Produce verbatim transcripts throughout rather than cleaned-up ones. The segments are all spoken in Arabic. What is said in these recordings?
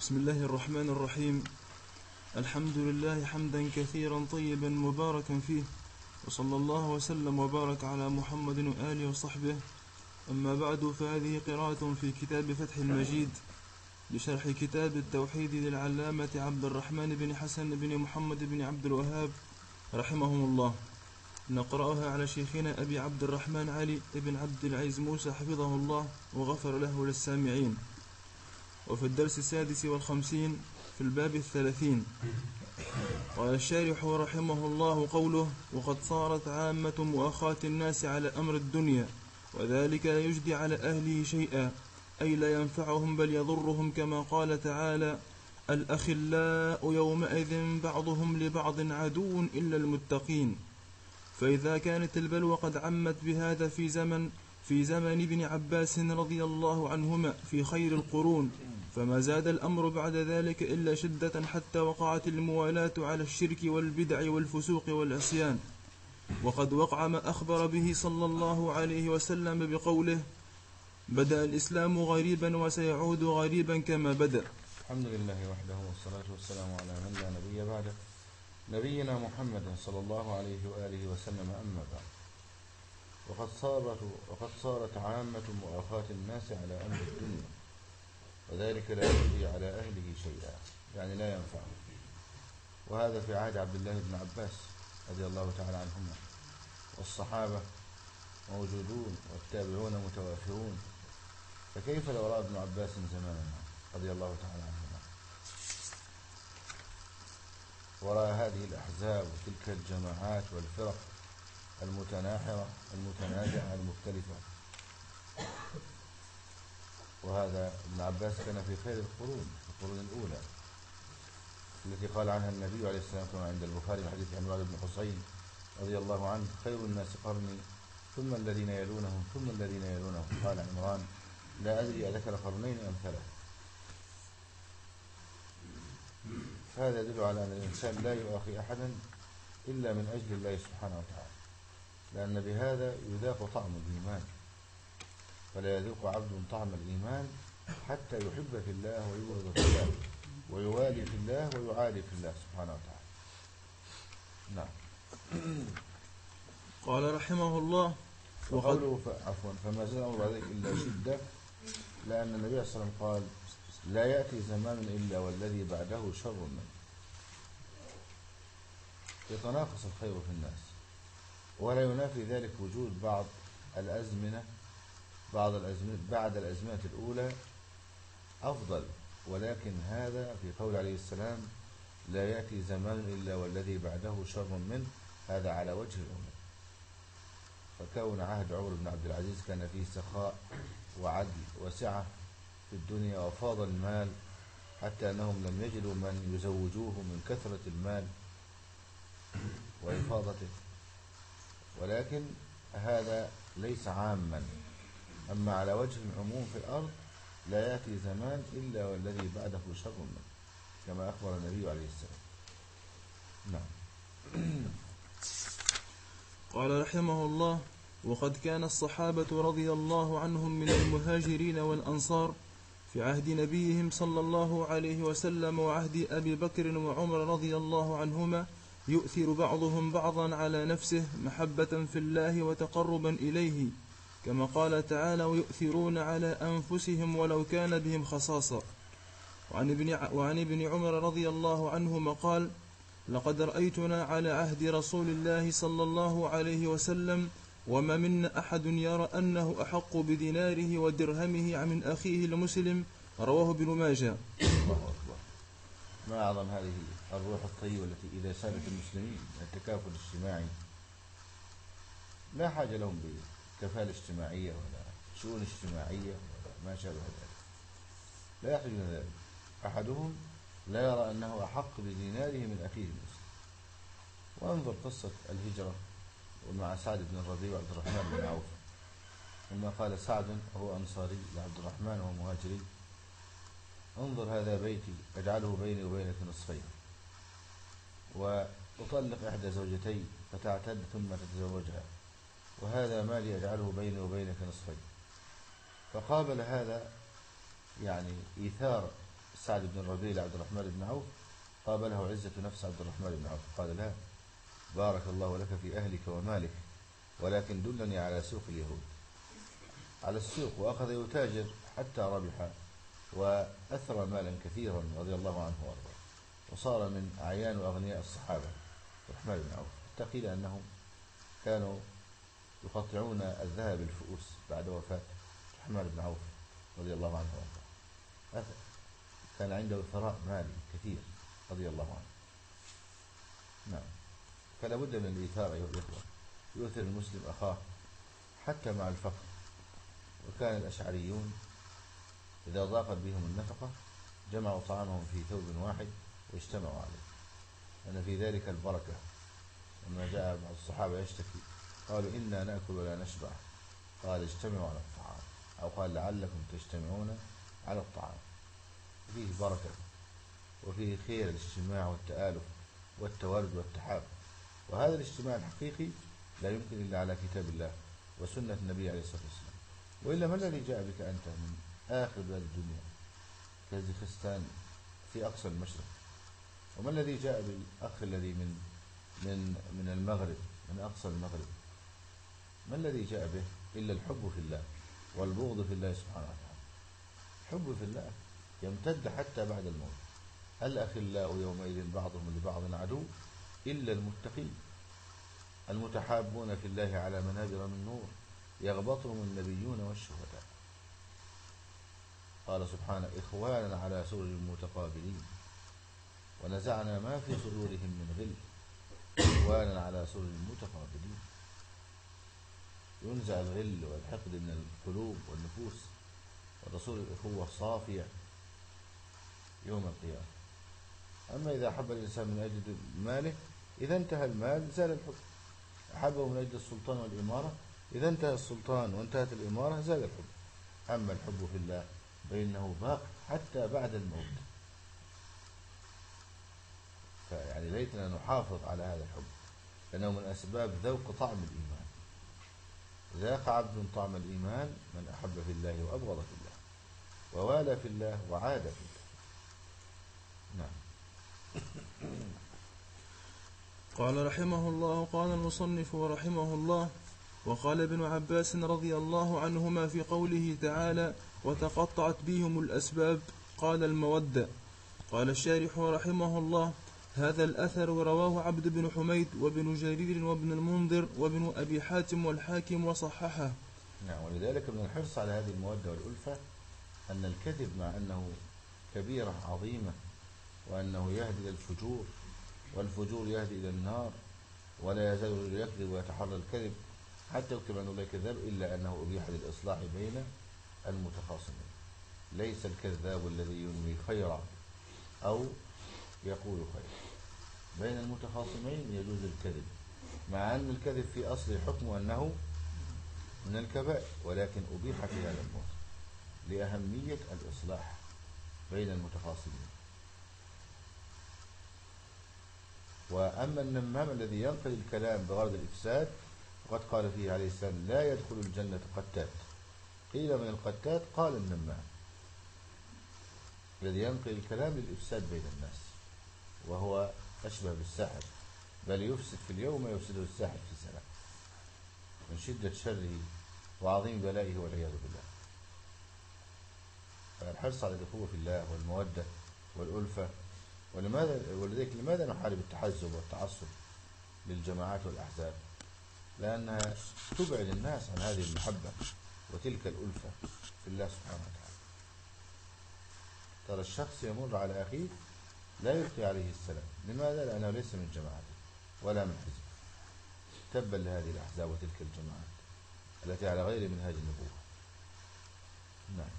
بسم الله الرحمن الرحيم. الحمد لله حمدا كثيرا طيبا مباركا فيه، وصلى الله وسلم وبارك على محمد وآله وصحبه. أما بعد، فهذه قراءة في كتاب فتح المجيد بشرح كتاب التوحيد للعلامة عبد الرحمن بن حسن بن محمد بن عبد الوهاب رحمهم الله. نقرأها على شيخنا أبي عبد الرحمن علي بن عبد العزيز موسى حفظه الله وغفر له وللسامعين. وفي الدرس السادس والخمسين في الباب الثلاثين قال الشارح رحمه الله قوله: وقد صارت عامة مؤاخاة الناس على أمر الدنيا، وذلك لا يجدي على أهله شيئا، أي لا ينفعهم بل يضرهم، كما قال تعالى: الأخلاء يومئذ بعضهم لبعض عدو إلا المتقين. فإذا كانت البلوى قد عمت بهذا في زمن في زمن ابن عباس رضي الله عنهما في خير القرون، فما زاد الأمر بعد ذلك إلا شدة، حتى وقعت الموالاة على الشرك والبدع والفسوق والعصيان. وقد وقع ما أخبر به صلى الله عليه وسلم بقوله: بدأ الإسلام غريبا وسيعود غريبا كما بدأ. الحمد لله وحده، والصلاة والسلام على من لا نبي بعده، نبينا محمد صلى الله عليه وآله وسلم. أما بعد، وقد صارت وقد صارت عامة مؤاخاة الناس على أمر الدنيا، وذلك لا يجدي على أهله شيئا، يعني لا ينفعه. وهذا في عهد عبد الله بن عباس رضي الله تعالى عنهما، والصحابة موجودون والتابعون متوافرون، فكيف لو رأى ابن عباس زماننا رضي الله تعالى عنهما ورأى هذه الأحزاب وتلك الجماعات والفرق المتناحرة المتنازعة المختلفة. وهذا ابن عباس كان في خير القرون، القرون الأولى التي قال عنها النبي عليه الصلاة والسلام عند البخاري من حديث عمران بن حسين رضي الله عنه: خير الناس قرني ثم الذين يلونهم ثم الذين يلونهم. قال عمران: لا أدري أذكر قرنين أم ثلاث. هذا يدل على أن الإنسان لا يؤاخي أحدا إلا من أجل الله سبحانه وتعالى، لأن بهذا يذاق طعم الإيمان، ولا يذوق عبد طعم الإيمان حتى يحب في الله ويبغض في الله ويوالي في الله ويعادي في الله سبحانه وتعالى. نعم. قال رحمه الله: وقوله عفوا فما زال أمر ذلك إلا شدة، لأن النبي صلى الله عليه وسلم قال: لا يأتي زمان إلا والذي بعده شر منه. يتناقص الخير في الناس، ولا ينافي ذلك وجود بعض الأزمنة بعض الأزمنة بعد الأزمنة الأولى أفضل، ولكن هذا في قول عليه السلام: لا يأتي زمان إلا والذي بعده شر منه، هذا على وجه العموم. فكون عهد عمر بن عبد العزيز كان فيه سخاء وعدل وسعة في الدنيا وفاض المال، حتى أنهم لم يجدوا من يزوجوه من كثرة المال وإفاضته، ولكن هذا ليس عاما. أما على وجه العموم في الأرض: لا يأتي زمان إلا والذي بعده شر منه، كما أخبر النبي عليه السلام. نعم. قال رحمه الله: وقد كان الصحابة رضي الله عنهم من المهاجرين والأنصار في عهد نبيهم صلى الله عليه وسلم وعهد أبي بكر وعمر رضي الله عنهما يؤثر بعضهم بعضا على نفسه محبة في الله وتقربا إليه، كما قال تعالى: ويؤثرون على أنفسهم ولو كان بهم خصاصة. وعن ابن, وعن ابن عمر رضي الله عنهما قال: لقد رأيتنا على عهد رسول الله صلى الله عليه وسلم وما منا أحد يرى أنه أحق بديناره ودرهمه من أخيه المسلم. رواه ابن ماجه. الله أكبر. ما أعظم هذه الروح الطيبة التي إذا سالت المسلمين التكافل الاجتماعي، لا حاجة لهم بكفالة اجتماعية ولا شؤون اجتماعية ولا ما شابه ذلك، لا يحتاجون ذلك. أحدهم لا يرى أنه أحق بديناره من أخيه المسلم. وانظر قصة الهجرة ومع سعد بن الربيع وعبد الرحمن بن عوف، لما قال سعد وهو أنصاري لعبد الرحمن وهو مهاجري: انظر هذا بيتي أجعله بيني وبينك نصفين، وأطلق إحدى زوجتي فتعتد ثم تتزوجها، وهذا مالي أجعله بيني وبينك نصفين. فقابل هذا يعني إيثار سعد بن الربيع لعبد الرحمن بن عوف قابله عزة نفس عبد الرحمن بن عوف قال لا بارك الله لك في أهلك ومالك ولكن دلني على سوق اليهود، على السوق. وأخذ يتاجر حتى ربح وأثر مالا كثيرا رضي الله عنه وأرضاه، وصار من أعيان وأغنياء الصحابة الرحمن بن عوف، حتى قيل أنهم كانوا يقطعون الذهب الفؤوس بعد وفاة الرحمن بن عوف رضي الله عنه وأرضاه. كان عنده ثراء مالي كثير رضي الله عنه. نعم. فلا بد من الإيثار أيها الإخوة، يؤثر المسلم أخاه حتى مع الفقر. وكان الأشعريون إذا ضاقت بهم النفقة جمعوا طعامهم في ثوب واحد واجتمعوا عليه، أن في ذلك البركة. لما جاء بعض الصحابة يشتكي قالوا إنا نأكل ولا نشبع، قال اجتمعوا على الطعام، أو قال لعلكم تجتمعون على الطعام. فيه بركة وفيه خير الاجتماع والتآلف والتوارد والتحاب. وهذا الاجتماع الحقيقي لا يمكن إلا على كتاب الله وسنة النبي عليه الصلاة والسلام. وإلا ما الذي جاء بك أنت من آخر بلاد الدنيا كازاخستان في أقصى المشرق؟ وما الذي جاء بالأخ الذي من من من المغرب، من أقصى المغرب؟ ما الذي جاء به إلا الحب في الله والبغض في الله سبحانه وتعالى. الحب في الله يمتد حتى بعد الموت. الأخلاء يومئذ بعضهم لبعض عدو إلا المتقين، المتحابون في الله على منابر من نور يغبطهم النبيون والشهداء. قال سبحانه إخوانا على سرر متقابلين ونزعنا ما في صدورهم من غل إخوانا على سرر متقابلين. ينزع الغل والحقد من القلوب والنفوس، والرسول الأخوة صافية يوم القيامة. أما إذا أحب الإنسان من أجل ماله إذا انتهى المال زال الحب، أحبه من أجل السلطان والإمارة إذا انتهى السلطان وانتهت الإمارة زال الحب. أما الحب في الله فإنه باق حتى بعد الموت. فيعني ليتنا نحافظ على هذا الحب، لأنه من أسباب ذوق طعم الإيمان. ذاق عبد طعم الإيمان من أحب في الله وأبغض في الله ووالى في الله وعاد في الله. نعم. قال رحمه الله. قال المصنف ورحمه الله: وقال ابن عباس رضي الله عنهما في قوله تعالى: وتقطعت بهم الأسباب، قال المودة. قال الشارح رحمه الله: هذا الأثر رواه عبد بن حميد وابن جرير وابن المنذر وابن أبي حاتم والحاكم وصححه. نعم. ولذلك من الحرص على هذه المودة والألفة أن الكذب مع أنه كبيرة عظيمة وأنه يهدي إلى الفجور، والفجور يهدي إلى النار، ولا يزال يكذب ويتحرى الكذب حتى يكتب عند الله كذاب، إلا أنه أبيح للإصلاح بين المتخاصمين. ليس الكذاب الذي ينوي خيرا أو يقول خيرا. بين المتخاصمين يجوز الكذب، مع أن الكذب في أصل الحكم أنه من الكبائر، ولكن أبيح في هذا الموضوع لأهمية الإصلاح بين المتخاصمين. وأما النمام الذي ينقل الكلام بغرض الإفساد فقد قال فيه عليه السلام: لا يدخل الجنة قتات. قيل من القتات؟ قال النمام الذي ينقل الكلام للإفساد بين الناس، وهو أشبه بالساحر، بل يفسد في اليوم يفسده الساحر في سنة، من شدة شره وعظيم بلائه والعياذ بالله. فالحرص على الأخوة في الله والمودة والألفة. ولماذا ولذلك لماذا نحارب التحزب والتعصب للجماعات والأحزاب؟ لأنها تبعد الناس عن هذه المحبة وتلك الألفة في الله سبحانه وتعالى. ترى الشخص يمر على أخيه لا يلقي عليه السلام. لماذا؟ لأنه ليس من جماعته ولا من حزب. تبا لهذه الأحزاب وتلك الجماعات التي على غير منهاج النبوة. نعم.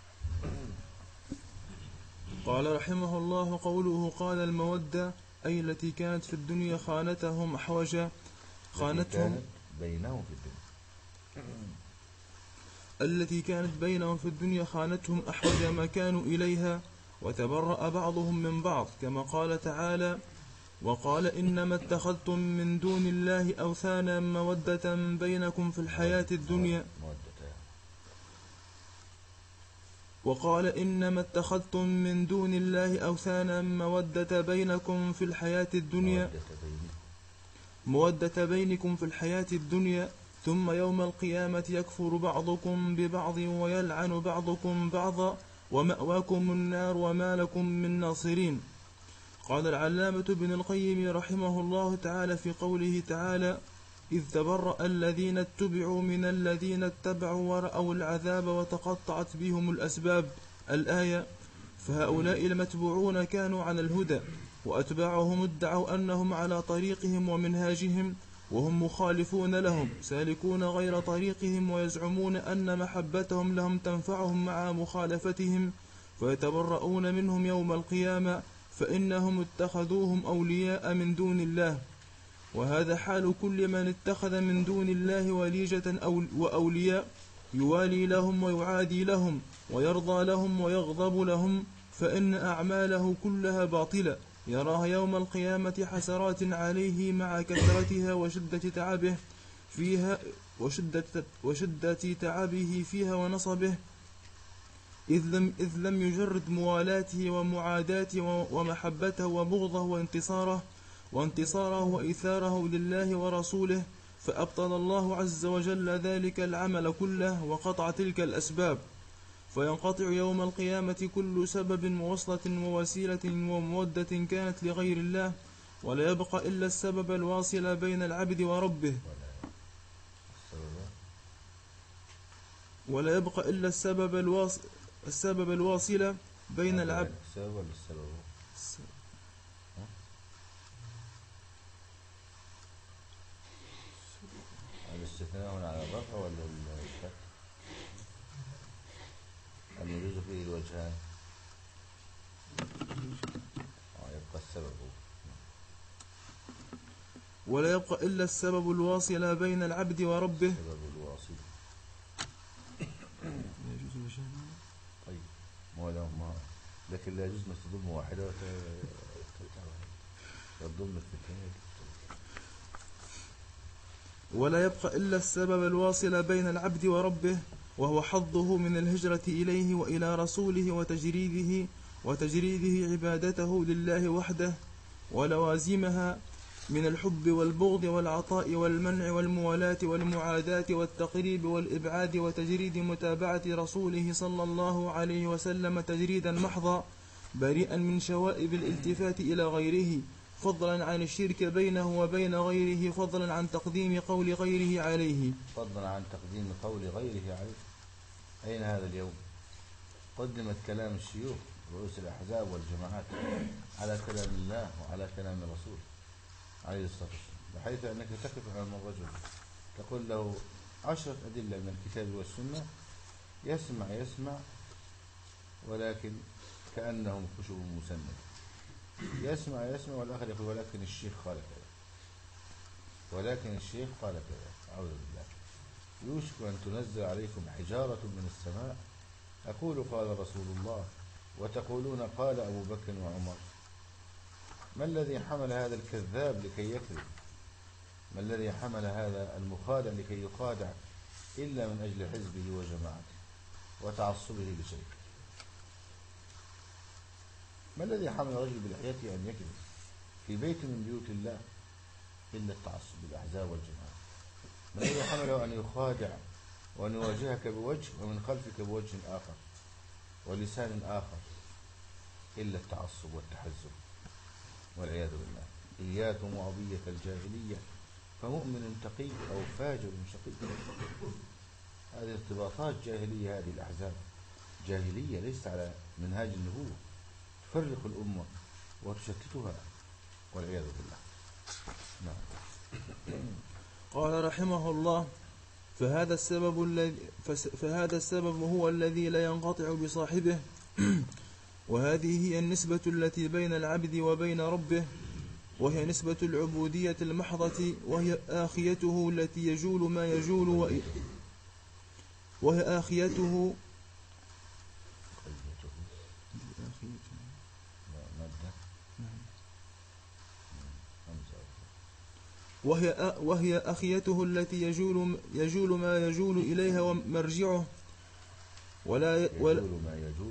قال رحمه الله: قوله قال المودة أي التي كانت في الدنيا خانتهم أحوجا خانتهم بينهم في الدنيا التي كانت بينهم في الدنيا خانتهم أحوج ما كانوا إليها، وتبرأ بعضهم من بعض، كما قال تعالى: وقال إنما اتخذتم من دون الله أوثانا مودة بينكم في الحياة الدنيا. وقال إنما اتخذتم من دون الله أوثانا مودة بينكم في الحياة الدنيا مودة بينكم في الحياة الدنيا ثم يوم القيامة يكفر بعضكم ببعض ويلعن بعضكم بعضا ومأواكم النار وما لكم من ناصرين. قال العلامة ابن القيم رحمه الله تعالى في قوله تعالى إذ تبرأ الذين اتبعوا من الذين اتبعوا ورأوا العذاب وتقطعت بهم الأسباب الآية. فهؤلاء المتبوعون كانوا على الهدى وأتباعهم ادعوا أنهم على طريقهم ومنهاجهم وهم مخالفون لهم سالكون غير طريقهم ويزعمون أن محبتهم لهم تنفعهم مع مخالفتهم فيتبرؤون منهم يوم القيامة فإنهم اتخذوهم أولياء من دون الله. وهذا حال كل من اتخذ من دون الله وليجة أو وأولياء يوالي لهم ويعادي لهم ويرضى لهم ويغضب لهم فإن أعماله كلها باطلة يراها يوم القيامة حسرات عليه مع كثرتها وشدة تعبه فيها وشدة, وشدة تعبه فيها ونصبه إذ لم, إذ لم يجرد موالاته ومعاداته ومحبته وبغضه وانتصاره وانتصاره وإثاره لله ورسوله فأبطل الله عز وجل ذلك العمل كله وقطع تلك الأسباب فينقطع يوم القيامة كل سبب ووصلة ووسيلة ومودة كانت لغير الله ولا يبقى إلا السبب الواصل بين العبد وربه ولا يبقى إلا السبب الواصل السبب الواصل بين العبد السبب ولا السبب؟ الاستثناء هنا على الرفع ولا الفتح؟ هل يجوز فيه الوجهان؟ يبقى السبب ولا يبقى إلا السبب الواصل بين العبد وربه. السبب الواصل يجوز الوجهان. طيب ما له ما لكن لا يجوز أن تضم واحدة وتضم الثانية. ولا يبقى إلا السبب الواصل بين العبد وربه وهو حظه من الهجرة إليه وإلى رسوله وتجريده وتجريده عبادته لله وحده ولوازمها من الحب والبغض والعطاء والمنع والموالاة والمعاداة والتقريب والإبعاد وتجريد متابعة رسوله صلى الله عليه وسلم تجريدا محضا بريئا من شوائب الالتفات إلى غيره فضلا عن الشرك بينه وبين غيره فضلا عن تقديم قول غيره عليه فضلا عن تقديم قول غيره عليه. أين هذا اليوم؟ قدمت كلام الشيوخ رؤوس الأحزاب والجماعات على كلام الله وعلى كلام الرسول عليه الصلاة والسلام بحيث أنك تقف أمام الرجل تقول له عشرة أدلة من الكتاب والسنة يسمع يسمع ولكن كأنهم خشب مسند يسمع يسمع والآخر يقول ولكن الشيخ قال كذا ولكن الشيخ قال كذا. أعوذ بالله. يوشك أن تنزل عليكم حجارة من السماء أقول قال رسول الله وتقولون قال أبو بكر وعمر. ما الذي حمل هذا الكذاب لكي يكذب؟ ما الذي حمل هذا المخادع لكي يخادع إلا من أجل حزبه وجماعته وتعصبه لشيء؟ ما الذي حمل رجل بلحيته أن يكذب في بيت من بيوت الله إلا التعصب بالأحزاب والجماعات؟ ما الذي حمله أن يخادع وأن يواجهك بوجه ومن خلفك بوجه آخر ولسان آخر إلا التعصب والتحزب والعياذ بالله. إياكم وعبية الجاهلية فمؤمن تقي أو فاجر شقي. هذه ارتباطات جاهلية، هذه الأحزاب جاهلية ليست على منهاج النبوة، تفرق الأمة وتشتتها والعياذ بالله. نعم. قال رحمه الله فهذا السبب الذي فهذا السبب هو الذي لا ينقطع بصاحبه وهذه هي النسبة التي بين العبد وبين ربه وهي نسبة العبودية المحضة وهي آخيته التي يجول ما يجول وهي آخيته وهي وهي أخيته التي يجول يجول ما يجول إليها ومرجعه ولا يجول ما يجول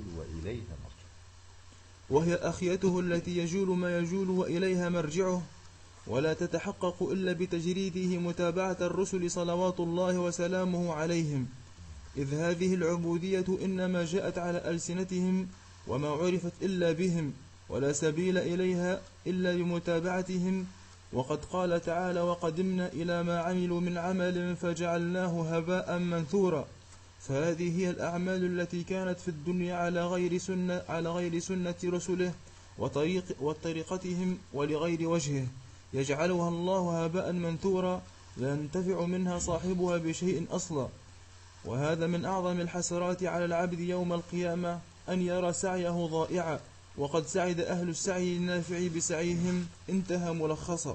إليها مرجعه. وهي أخيته التي يجول ما يجول وإليها مرجعه، ولا تتحقق إلا بتجريده متابعة الرسل صلوات الله وسلامه عليهم، إذ هذه العبودية إنما جاءت على ألسنتهم وما عرفت إلا بهم، ولا سبيل إليها إلا بمتابعتهم. وقد قال تعالى: وقدمنا إلى ما عملوا من عمل فجعلناه هباء منثورا. فهذه هي الأعمال التي كانت في الدنيا على غير سنة على غير سنة رسله وطريق وطريقتهم ولغير وجهه، يجعلها الله هباء منثورا لا ينتفع منها صاحبها بشيء أصلا. وهذا من أعظم الحسرات على العبد يوم القيامة، أن يرى سعيه ضائعا، وقد سعد أهل السعي النافع بسعيهم. انتهى ملخصا.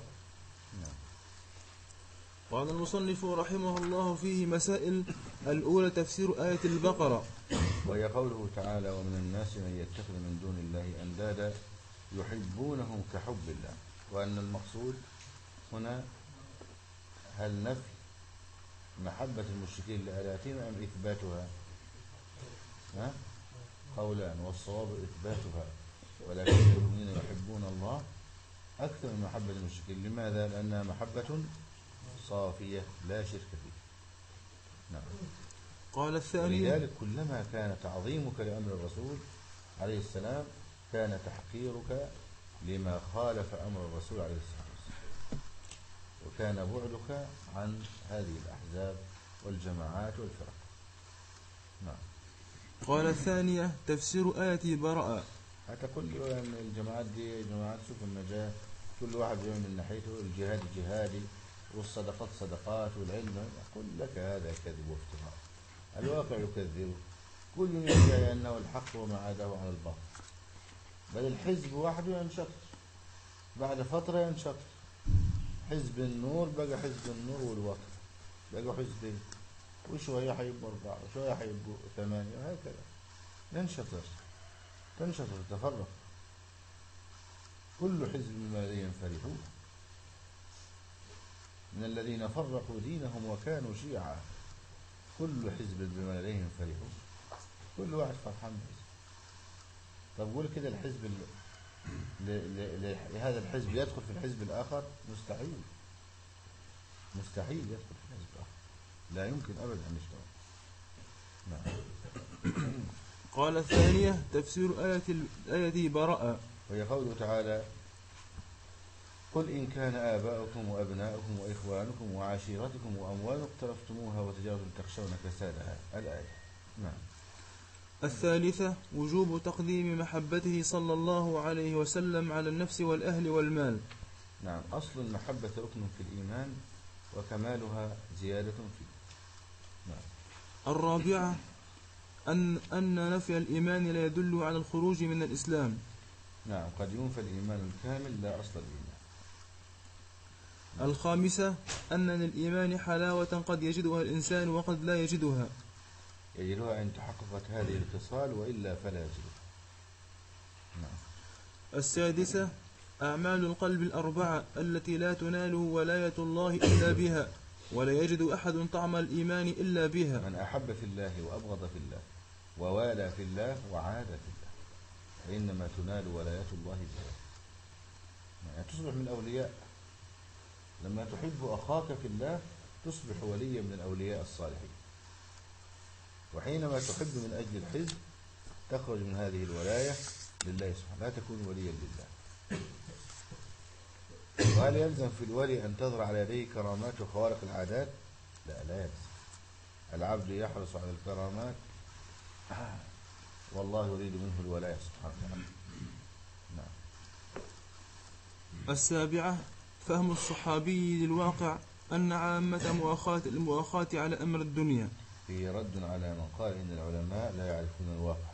قال المصنف رحمه الله فيه مسائل. الأولى تفسير آية البقرة، وهي قوله تعالى: ومن الناس من يتخذ من دون الله أندادا يحبونهم كحب الله. وأن المقصود هنا هل نفي محبة المشركين لآلهتهم أم إثباتها؟ ها؟ قولان، والصواب إثباتها، ولكن المؤمنين يحبون الله أكثر من محبة المشركين. لماذا؟ لأنها محبة صافية لا شرك فيه. نعم. قال الثاني: ولذلك كلما كان تعظيمك لأمر الرسول عليه السلام كان تحقيرك لما خالف أمر الرسول عليه السلام، وكان بعدك عن هذه الأحزاب والجماعات والفرق. نعم. قال الثانية تفسير آية براءة. حتى كل أن الجماعات دي جماعات سوف النجاة، كل واحد بيعمل من ناحيته، الجهاد جهادي والصدقات صدقات والعلم. أقول لك هذا كذب وافتراء، الواقع يكذبه، كل يدعي أنه الحق وما عاداه على الباطل. بل الحزب وحده ينشط، بعد فترة ينشط. حزب النور بقى حزب النور والوطن، بقى حزبين، وشوية حيبقوا أربعة وشوية حيبقوا ثمانية، وهكذا ينشط تنشط وتتفرق. كل حزب بما لديهم فرحون، من الذين فرقوا دينهم وكانوا شيعا. كل حزب بما لديهم فرحون، كل واحد فرحان بحزب. طب قول كده الحزب لهذا الحزب يدخل في الحزب الآخر؟ مستحيل، مستحيل يدخل في الحزب الآخر، لا يمكن أبدا أن يشتغل. نعم. قال الثانية تفسير آية الآية براءة، وهي قوله تعالى: قل إن كان آباؤكم وأبناؤكم وإخوانكم وعشيرتكم وأموال اقترفتموها وتجارة تخشون كسادها. الآية. نعم. الثالثة وجوب تقديم محبته صلى الله عليه وسلم على النفس والأهل والمال. نعم. أصل المحبة ركن في الإيمان وكمالها زيادة فيه. نعم. الرابعة أن أن نفي الإيمان لا يدل على الخروج من الإسلام. نعم. قد ينفى الإيمان الكامل لا أصل الإيمان. نعم. الخامسة أن للإيمان حلاوة قد يجدها الإنسان وقد لا يجدها. يجدها إن تحققت هذه الخصال، وإلا فلا يجدها. نعم. السادسة أعمال القلب الأربعة التي لا تنال ولاية الله إلا بها، ولا يجد أحد طعم الإيمان إلا بها. من أحب في الله وأبغض في الله ووالى في الله وعاد في الله، فإنما تنال ولاية الله بها. يعني تصبح من الأولياء. لما تحب أخاك في الله تصبح وليا من الأولياء الصالحين، وحينما تحب من أجل الحزب تخرج من هذه الولاية لله سبحانه، لا تكون وليا لله. وهل يلزم في الولي أن تظهر على يديه كرامات وخوارق العادات؟ لا، لا يلزم. العبد يحرص على الكرامات والله يريد منه الولاية سبحانه وتعالى. نعم. السابعة فهم الصحابي للواقع أن عامة مؤاخاة المؤاخاة على أمر الدنيا. في رد على من قال إن العلماء لا يعرفون الواقع.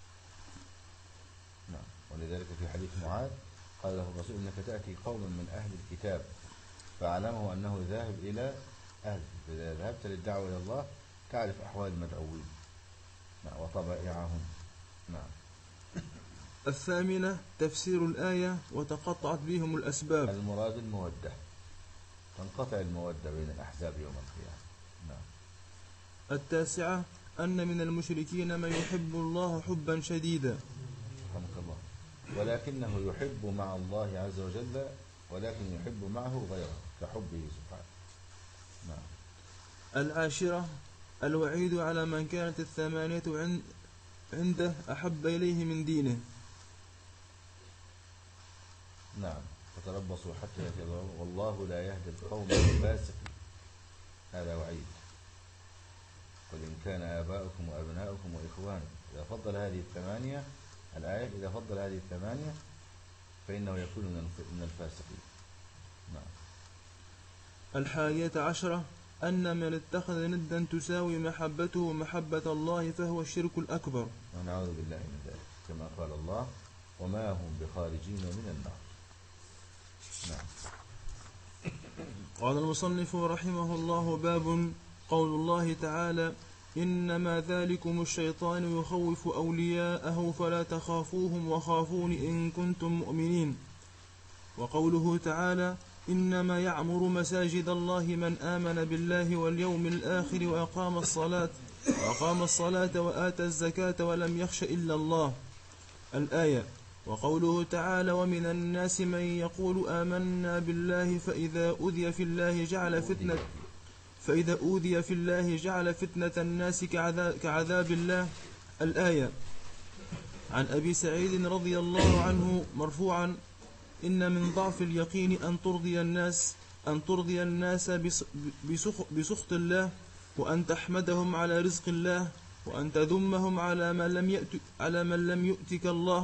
نعم. ولذلك في حديث معاذ قال له الرسول: إنك تأتي قوما من أهل الكتاب فاعلمه أنه ذاهب إلى أهل. إذا ذهبت للدعوة إلى الله تعرف أحوال المدعوين وطبائعهم. نعم. الثامنة تفسير الآية وتقطعت بهم الأسباب. المراد المودة، تنقطع المودة بين الأحزاب يوم القيامة. نعم. التاسعة أن من المشركين من يحب الله حبا شديدا. رحمك الله. ولكنه يحب مع الله عز وجل، ولكن يحب معه غيره كحبه سبحانه. نعم. العاشرة الوعيد على من كانت الثمانية عنده أحب إليه من دينه. نعم. فتربصوا حتى يأتي الله والله لا يهدي القوم الفاسقين. هذا وعيد. قل إن كان آباؤكم وأبناؤكم وإخوانكم. إذا فضل هذه الثمانية الآية إذا فضل هذه الثمانية فإنه يكون من الفاسقين. نعم. الحادية عشرة أن من اتخذ ندا تساوي محبته محبة الله فهو الشرك الأكبر. ونعوذ بالله من ذلك، كما قال الله وما هم بخارجين من النار. نعم. قال المصنف رحمه الله: باب قول الله تعالى: إنما ذلكم الشيطان يخوف أولياءه فلا تخافوهم وخافون إن كنتم مؤمنين. وقوله تعالى: إنما يعمر مساجد الله من آمن بالله واليوم الآخر وأقام الصلاة وأقام الصلاة وآتى الزكاة ولم يخش إلا الله. الآية. وقوله تعالى: ومن الناس من يقول آمنا بالله فإذا أوذي في الله جعل فتنة فإذا أوذي في الله جعل فتنة الناس كعذاب, كعذاب الله. الآية. عن أبي سعيد رضي الله عنه مرفوعا: إن من ضعف اليقين أن ترضي الناس أن ترضي الناس بسخط الله، وأن تحمدهم على رزق الله، وأن تذمهم على ما لم يأت على من لم يؤتك الله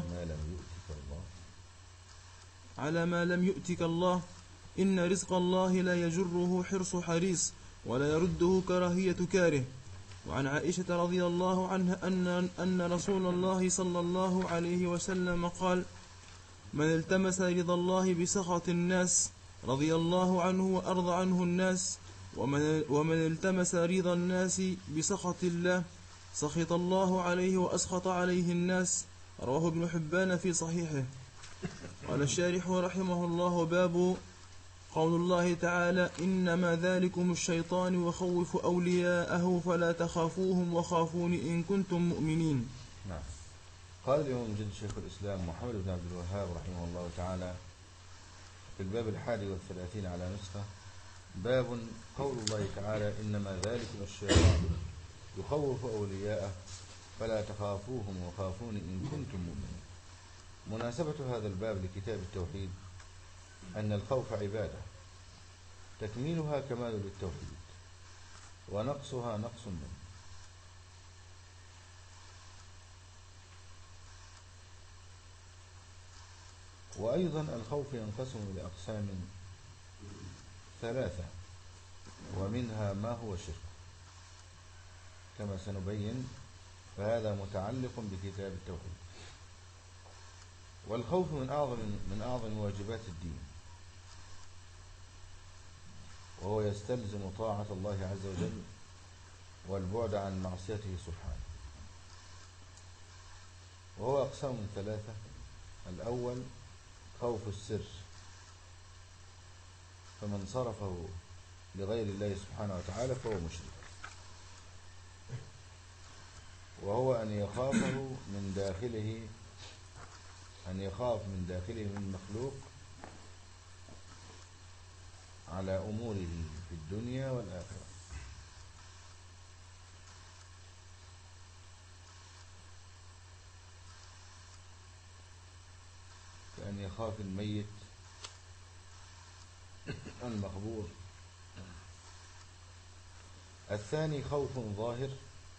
على ما لم يؤتك الله. إن رزق الله لا يجره حرص حريص ولا يرده كراهية كاره. وعن عائشة رضي الله عنها أن أن رسول الله صلى الله عليه وسلم قال: من التمس رضا الله بسخط الناس رضي الله عنه وأرضى عنه الناس، ومن, ومن التمس رضا الناس بسخط الله سخط الله عليه وأسخط عليه الناس. رواه ابن حبان في صحيحه. قال الشارح رحمه الله: باب قول الله تعالى: إنما ذلكم الشيطان يخوف أولياءه فلا تخافوهم وخافون إن كنتم مؤمنين. نعم. قال اليوم جد شيخ الإسلام محمد بن عبد الوهاب رحمه الله تعالى في الباب الحادي والثلاثين على نسخة: باب قول الله تعالى: إنما ذلكم الشيطان يخوف أولياءه فلا تخافوهم وخافون إن كنتم مؤمنين. مناسبة هذا الباب لكتاب التوحيد أن الخوف عبادة تكميلها كمال للتوحيد ونقصها نقص منه. وأيضا الخوف ينقسم إلى أقسام ثلاثة، ومنها ما هو شرك كما سنبين، فهذا متعلق بكتاب التوحيد. والخوف من أعظم من أعظم واجبات الدين، وهو يستلزم طاعة الله عز وجل والبعد عن معصيته سبحانه. وهو أقسام ثلاثة: الأول خوف السر، فمن صرفه لغير الله سبحانه وتعالى فهو مشرك، وهو أن يخافه من داخله أن يخاف من داخله من مخلوق على أموره في الدنيا والآخرة. كأن يخاف الميت المقبور. الثاني خوف ظاهر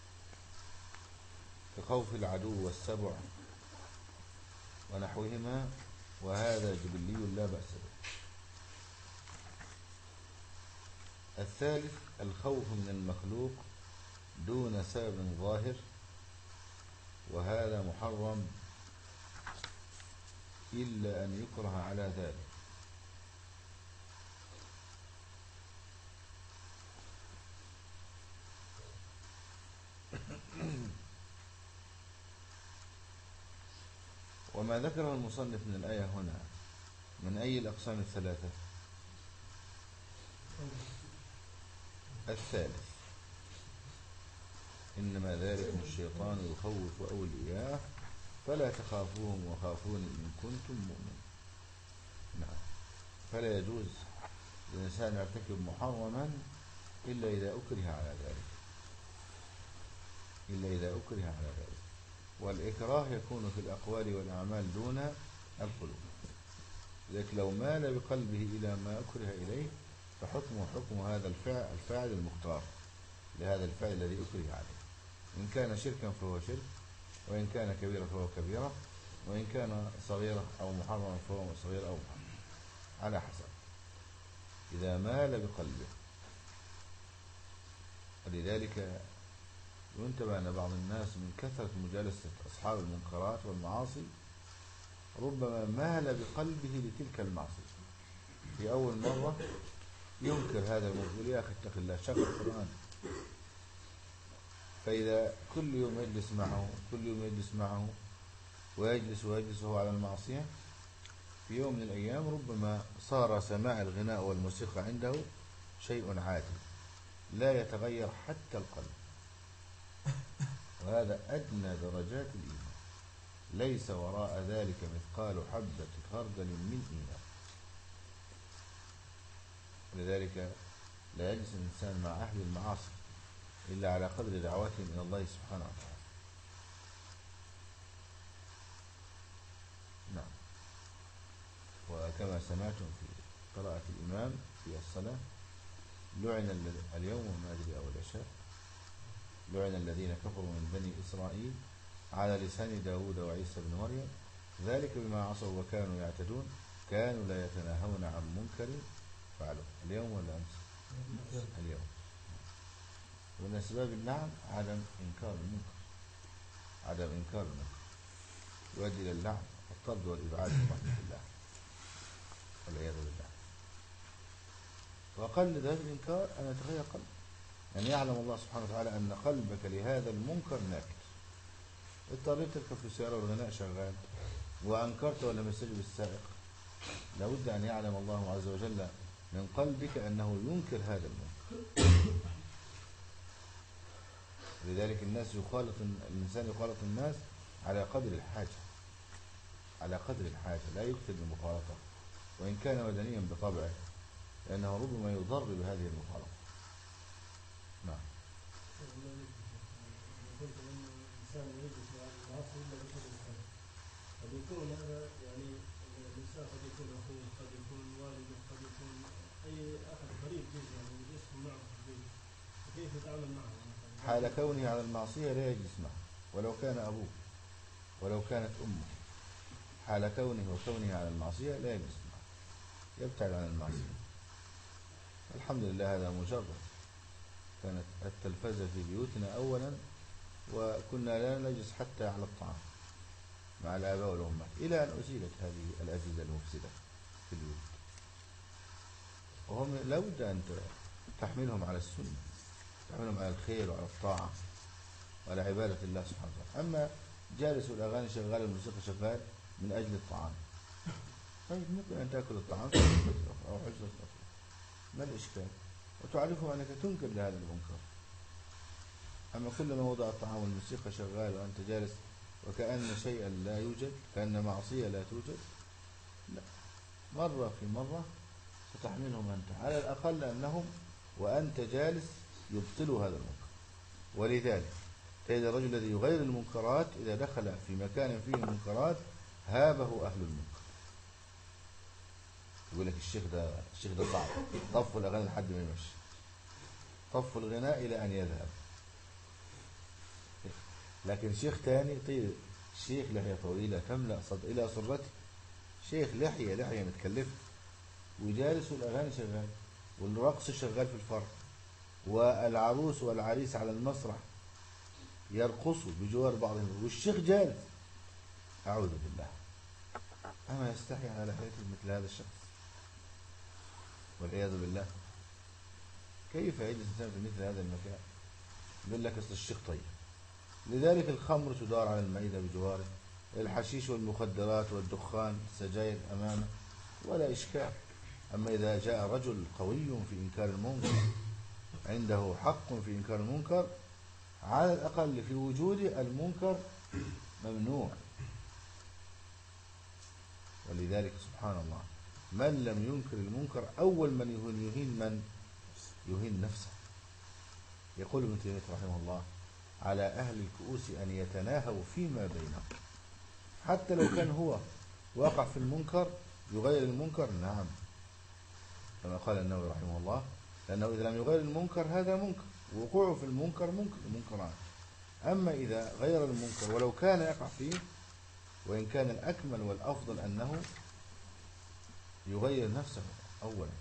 كخوف العدو والسبع ونحوهما، وهذا جبلي لا بأس به. الثالث الخوف من المخلوق دون سبب ظاهر، وهذا محرم إلا أن يكره على ذلك. وما ذكره المصنف من الآية هنا من أي الأقسام الثلاثة؟ الثالث. إنما ذلكم الشيطان يخوف أولياءه فلا تخافوهم وخافون إن كنتم مؤمنين. نعم. فلا يجوز للإنسان يرتكب محرما إلا إذا أكره على ذلك، إلا إذا أكره على ذلك. والإكراه يكون في الأقوال والأعمال دون القلوب. لكن لو مال بقلبه إلى ما أكره إليه فحكمه حكم هذا الفعل الفاعل المختار لهذا الفعل الذي أكره عليه، إن كان شركا فهو شرك، وإن كان كبيرا فهو كبيرة، وإن كان صغيرة أو محرما فهو صغير أو محرم، على حسب إذا مال بقلبه. ولذلك ينتبه أن بعض الناس من كثرة مجالسة أصحاب المنكرات والمعاصي ربما مال بقلبه لتلك المعصية. في أول مرة ينكر هذا المنكر، يا أخي اتق الله، شغل القرآن. فإذا كل يوم يجلس معه كل يوم يجلس معه ويجلس ويجلس وهو على المعصية، في يوم من الأيام ربما صار سماع الغناء والموسيقى عنده شيء عادي لا يتغير حتى القلب. وهذا أدنى درجات الإيمان، ليس وراء ذلك مثقال حبة خردل من إيمان. ولذلك لا يجلس الإنسان مع أهل المعاصي إلا على قدر دعواتهم إلى الله سبحانه وتعالى. نعم. وكما سمعتم في قراءة الإمام في الصلاة: لعن اليوم المغرب أو العشاء لعن الذين كفروا من بني إسرائيل على لسان داود وعيسى بن مريم ذلك بما عصوا وكانوا يعتدون كانوا لا يتناهون عن منكر فعلوا. اليوم ولا أمس؟ اليوم. ومن أسباب اللعن عدم إنكار المنكر، عدم إنكار المنكر يؤدي إلى اللعن والطرد والإبعاد من رحمة الله والعياذ بالله. وأقل ذلك الإنكار أن يتغير قلب، أن يعني يعلم الله سبحانه وتعالى أن قلبك لهذا المنكر ناكر. اضطريت تركب في السيارة والغناء شغال وأنكرت ولا مسجد السائق، لابد أن يعلم الله عز وجل من قلبك أنه ينكر هذا المنكر. لذلك الناس يخالط الإنسان يخالط الناس على قدر الحاجة، على قدر الحاجة، لا يكثر المخالطة وإن كان مدنيا بطبعه، لأنه ربما يضر بهذه المخالطة. نعم. قلت أن الإنسان يجلس مع المعاصي إلا بقدر الحاجة، قد يكون هذا يعني الإنسان قد يكون أخوه، قد يكون والده، قد يكون أي أحد قريب جدا يعني يسكن معه في البيت، فكيف يتعامل معه؟ حال كونه على المعصية لا يجلس معه ولو كان أبوه ولو كانت أمه، حال كونه وكونه على المعصية لا يجلس معه، يبتعد عن المعصية. الحمد لله هذا مجرد. كانت التلفزة في بيوتنا أولا وكنا لا نجلس حتى على الطعام مع الآباء والأمهات، إلى أن أزيلت هذه الأجهزة المفسدة في البيوت. وهم لابد أن تحملهم على السنة، تحملهم على الخير وعلى الطاعة وعلى عبادة الله سبحانه وتعالى. أما جالس والأغاني شغال والموسيقى شغال من أجل الطعام، طيب ممكن أن تأكل الطعام أو حجرة أخرى، ما الإشكال؟ وتعرفهم أنك تنكر لهذا المنكر. أما كلما وضع الطعام والموسيقى شغال وأنت جالس وكأن شيئا لا يوجد، كأن معصية لا توجد، لا، مرة في مرة ستحملهم أنت، على الأقل أنهم وأنت جالس يبطلوا هذا المنكر. ولذلك تجد الرجل الذي يغير المنكرات إذا دخل في مكان فيه المنكرات هابه أهل المنكر. يقول لك الشيخ ده الشيخ ده صعب، طفوا الأغاني لحد ما يمشي، طفوا الغناء إلى أن يذهب. لكن شيخ تاني طيب، شيخ لحية طويلة تملأ صد إلى سرته، شيخ لحية لحية متكلفة وجالس والأغاني شغال والرقص شغال في الفرح والعروس والعريس على المسرح يرقصوا بجوار بعضهم والشيخ جالس. أعوذ بالله، أما يستحي على لحيته مثل هذا الشخص والعياذ بالله. كيف يجلس الإنسان في مثل هذا المكان؟ يقول لك أصل الشيخ طيب. لذلك الخمر تدار على المائدة بجواره، الحشيش والمخدرات والدخان السجاير أمامه ولا إشكال. أما إذا جاء رجل قوي في إنكار المنكر، عنده حق في إنكار المنكر، على الأقل في وجود المنكر ممنوع. ولذلك سبحان الله من لم ينكر المنكر أول من يهين, يهين من يهين نفسه. يقول ابن تيمية رحمه الله على أهل الكؤوس أن يتناهوا فيما بينهم، حتى لو كان هو واقع في المنكر يغير المنكر، نعم كما قال النووي رحمه الله، لأنه إذا لم يغير المنكر هذا منكر، وقوعه في المنكر منكر منكران. أما إذا غير المنكر ولو كان يقع فيه، وإن كان الأكمل والأفضل أنه يغير نفسه أولا،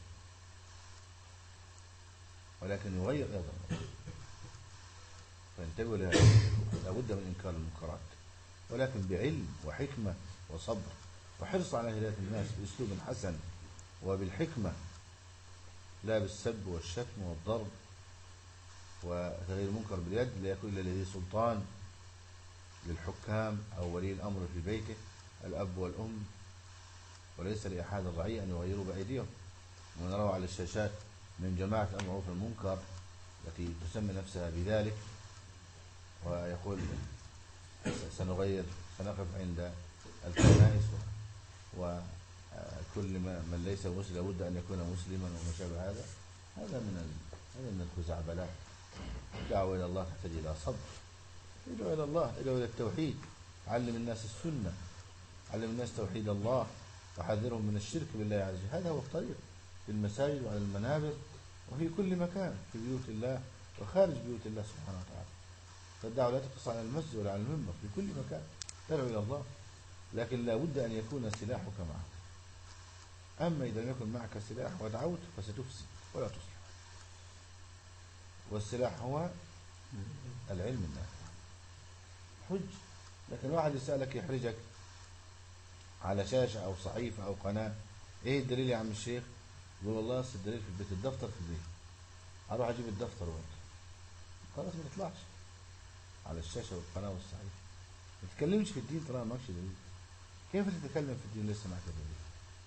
ولكن يغير أيضا. فانتبهوا لهذا، لابد من إنكار المنكرات، ولكن بعلم وحكمة وصبر وحرص على هداية الناس بأسلوب حسن وبالحكمة، لا بالسب والشتم والضرب وتغيير المنكر باليد. لا يكون إلا لذي سلطان، للحكام أو ولي الأمر في بيته الأب والأم، وليس لأحد الرعية أن يغيروا بأيديهم. ونرى على الشاشات من جماعة الأمر بالمعروف والمنكر التي تسمي نفسها بذلك، ويقول سنغير، سنقف عند الكنائس وكل من ليس مسلم لابد أن يكون مسلما وما شابه هذا. هذا من هذا من الخزعبلات. الدعوة إلى الله تحتاج إلى صبر، ادعو إلى الله، ادعو إلى التوحيد، علم الناس السنة، علم الناس توحيد الله، وحذرهم من الشرك بالله عز وجل. هذا هو الطريق في المساجد وعلى المنابر وفي كل مكان، في بيوت الله وخارج بيوت الله سبحانه وتعالى. فالدعوة لا تقتصر على المسجد ولا على المنبر، في كل مكان تدعو إلى الله، لكن لا بد أن يكون سلاحك معك. أما إذا لم يكن معك سلاح ودعوت فستفسد ولا تصلح. والسلاح هو العلم النافع. حج. لكن واحد يسألك يحرجك على شاشة أو صحيفة أو قناة، إيه الدليل يا عم الشيخ؟ يقول والله الدليل في البيت، الدفتر في البيت، أروح أجيب الدفتر وقت خلاص ما تطلعش على الشاشة والقناة والصحيفة. ما تتكلمش في الدين طالما معكش دليل. كيف تتكلم في الدين لسه معك دليل؟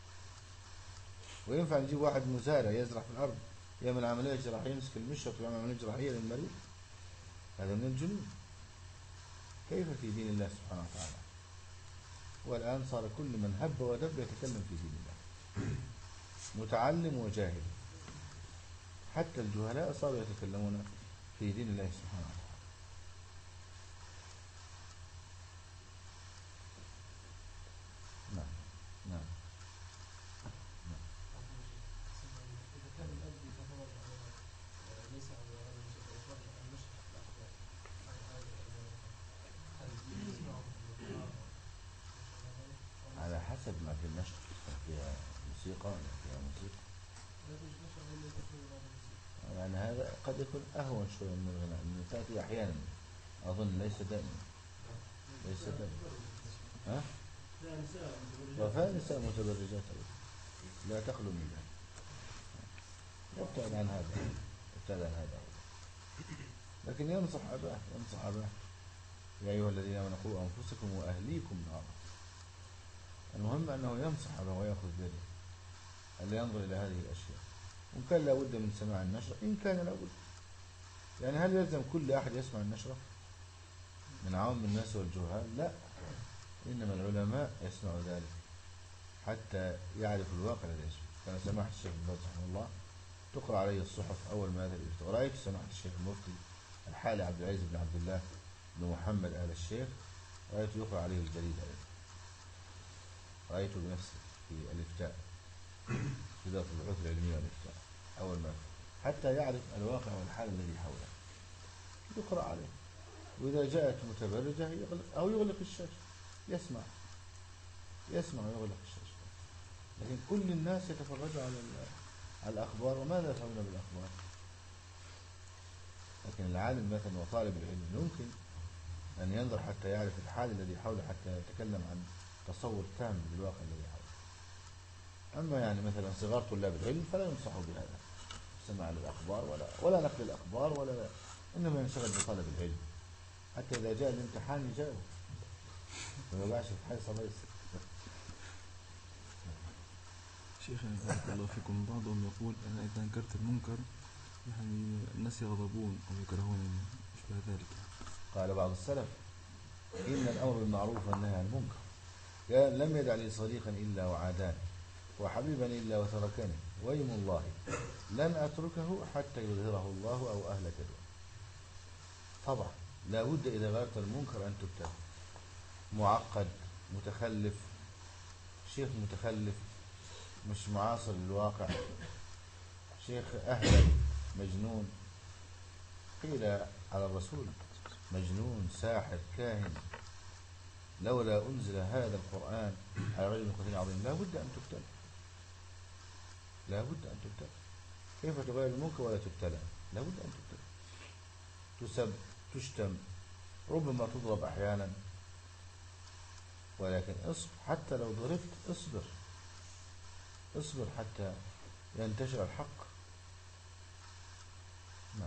وينفع نجيب واحد مزارع يزرع في الأرض يعمل عملية جراحية، يمسك المشرط ويعمل عملية جراحية للمريض؟ هذا من الجنون. كيف في دين الله سبحانه وتعالى؟ والآن صار كل من هب ودب يتكلم في دين الله، متعلم وجاهل، حتى الجهلاء صاروا يتكلمون في دين الله سبحانه وتعالى. نعم نعم نعم. إذا كان الأب يتفرج على ليس على يتفرج على المشهد الأخبار، على حسب ما في النشر، فيها موسيقى ولا فيها موسيقى، يعني هذا قد يكون أهون شوية من الغناء، من تأتي أحيانا، أظن ليس دائما، ليس دائما. ها؟ وفاء نساء متبرجات لا تخلو من ذلك. يبتعد عن هذا، يبتعد عن هذا. لكن ينصح أباه، ينصح أباه يا أيها الذين آمنوا قوا أنفسكم وأهليكم نارا. المهم أنه ينصح أباه ويأخذ بيده، ألا ينظر إلى هذه الأشياء. وإن كان لابد من سماع النشرة، إن كان لابد، يعني هل يلزم كل أحد يسمع النشرة من عوام الناس والجهال؟ لا، إنما العلماء يسمع ذلك حتى يعرف الواقع الذي يسمع. كان سماحة الشيخ ابن باز رحمه الله تقرأ عليه الصحف أول ما هذا الإفتاء، ورأيت سماحة الشيخ المفتي الحالي عبد العزيز بن عبد الله بن محمد آل الشيخ، رأيته يقرأ عليه الجريدة أيضا، رأيته بنفسي في الإفتاء في إدارة البحوث العلمية والإفتاء أول ما، حتى يعرف الواقع والحال الذي حوله يقرأ عليه. وإذا جاءت متبرجة يغلق أو يغلق الشاشة، يسمع يسمع ويغلق الشاشة. لكن كل الناس يتفرجوا على على الأخبار، وماذا يفعلون بالأخبار؟ لكن العالم مثلا وطالب العلم يمكن أن ينظر حتى يعرف الحال الذي حوله، حتى يتكلم عن تصور تام للواقع الذي حوله. أما يعني مثلا صغار طلاب العلم فلا ينصحوا بهذا، سماع الأخبار ولا ولا نقل الأخبار، ولا إنما ينشغل بطلب العلم، حتى إذا جاء الامتحان يجاوب وما يوقعش في حيصة ليس. شيخنا بارك الله فيكم، بعضهم يقول أنا إذا أنكرت المنكر يعني الناس يغضبون أو يكرهونني، مش ذلك. قال بعض السلف إن الأمر بالمعروف والنهي عن المنكر قال لم يدع لي صديقا إلا وعاداني وحبيبا إلا وتركني ويم الله لن أتركه حتى يظهره الله أو أهلك دونه. طبعا لا بد إذا غيرت المنكر أن تبتلى. معقد متخلف شيخ متخلف مش معاصر للواقع شيخ أهبل مجنون. قيل على الرسول مجنون ساحر كاهن لولا أنزل هذا القرآن على رجل من قتيل عظيم. لا بد أن تبتلى لا بد أن تبتلى. كيف تغير المنكر ولا تبتلى؟ لا بد أن تبتلى. تسب تشتم ربما تضرب أحيانا ولكن اصبر حتى لو ضربت اصبر اصبر حتى ينتشر الحق. نعم.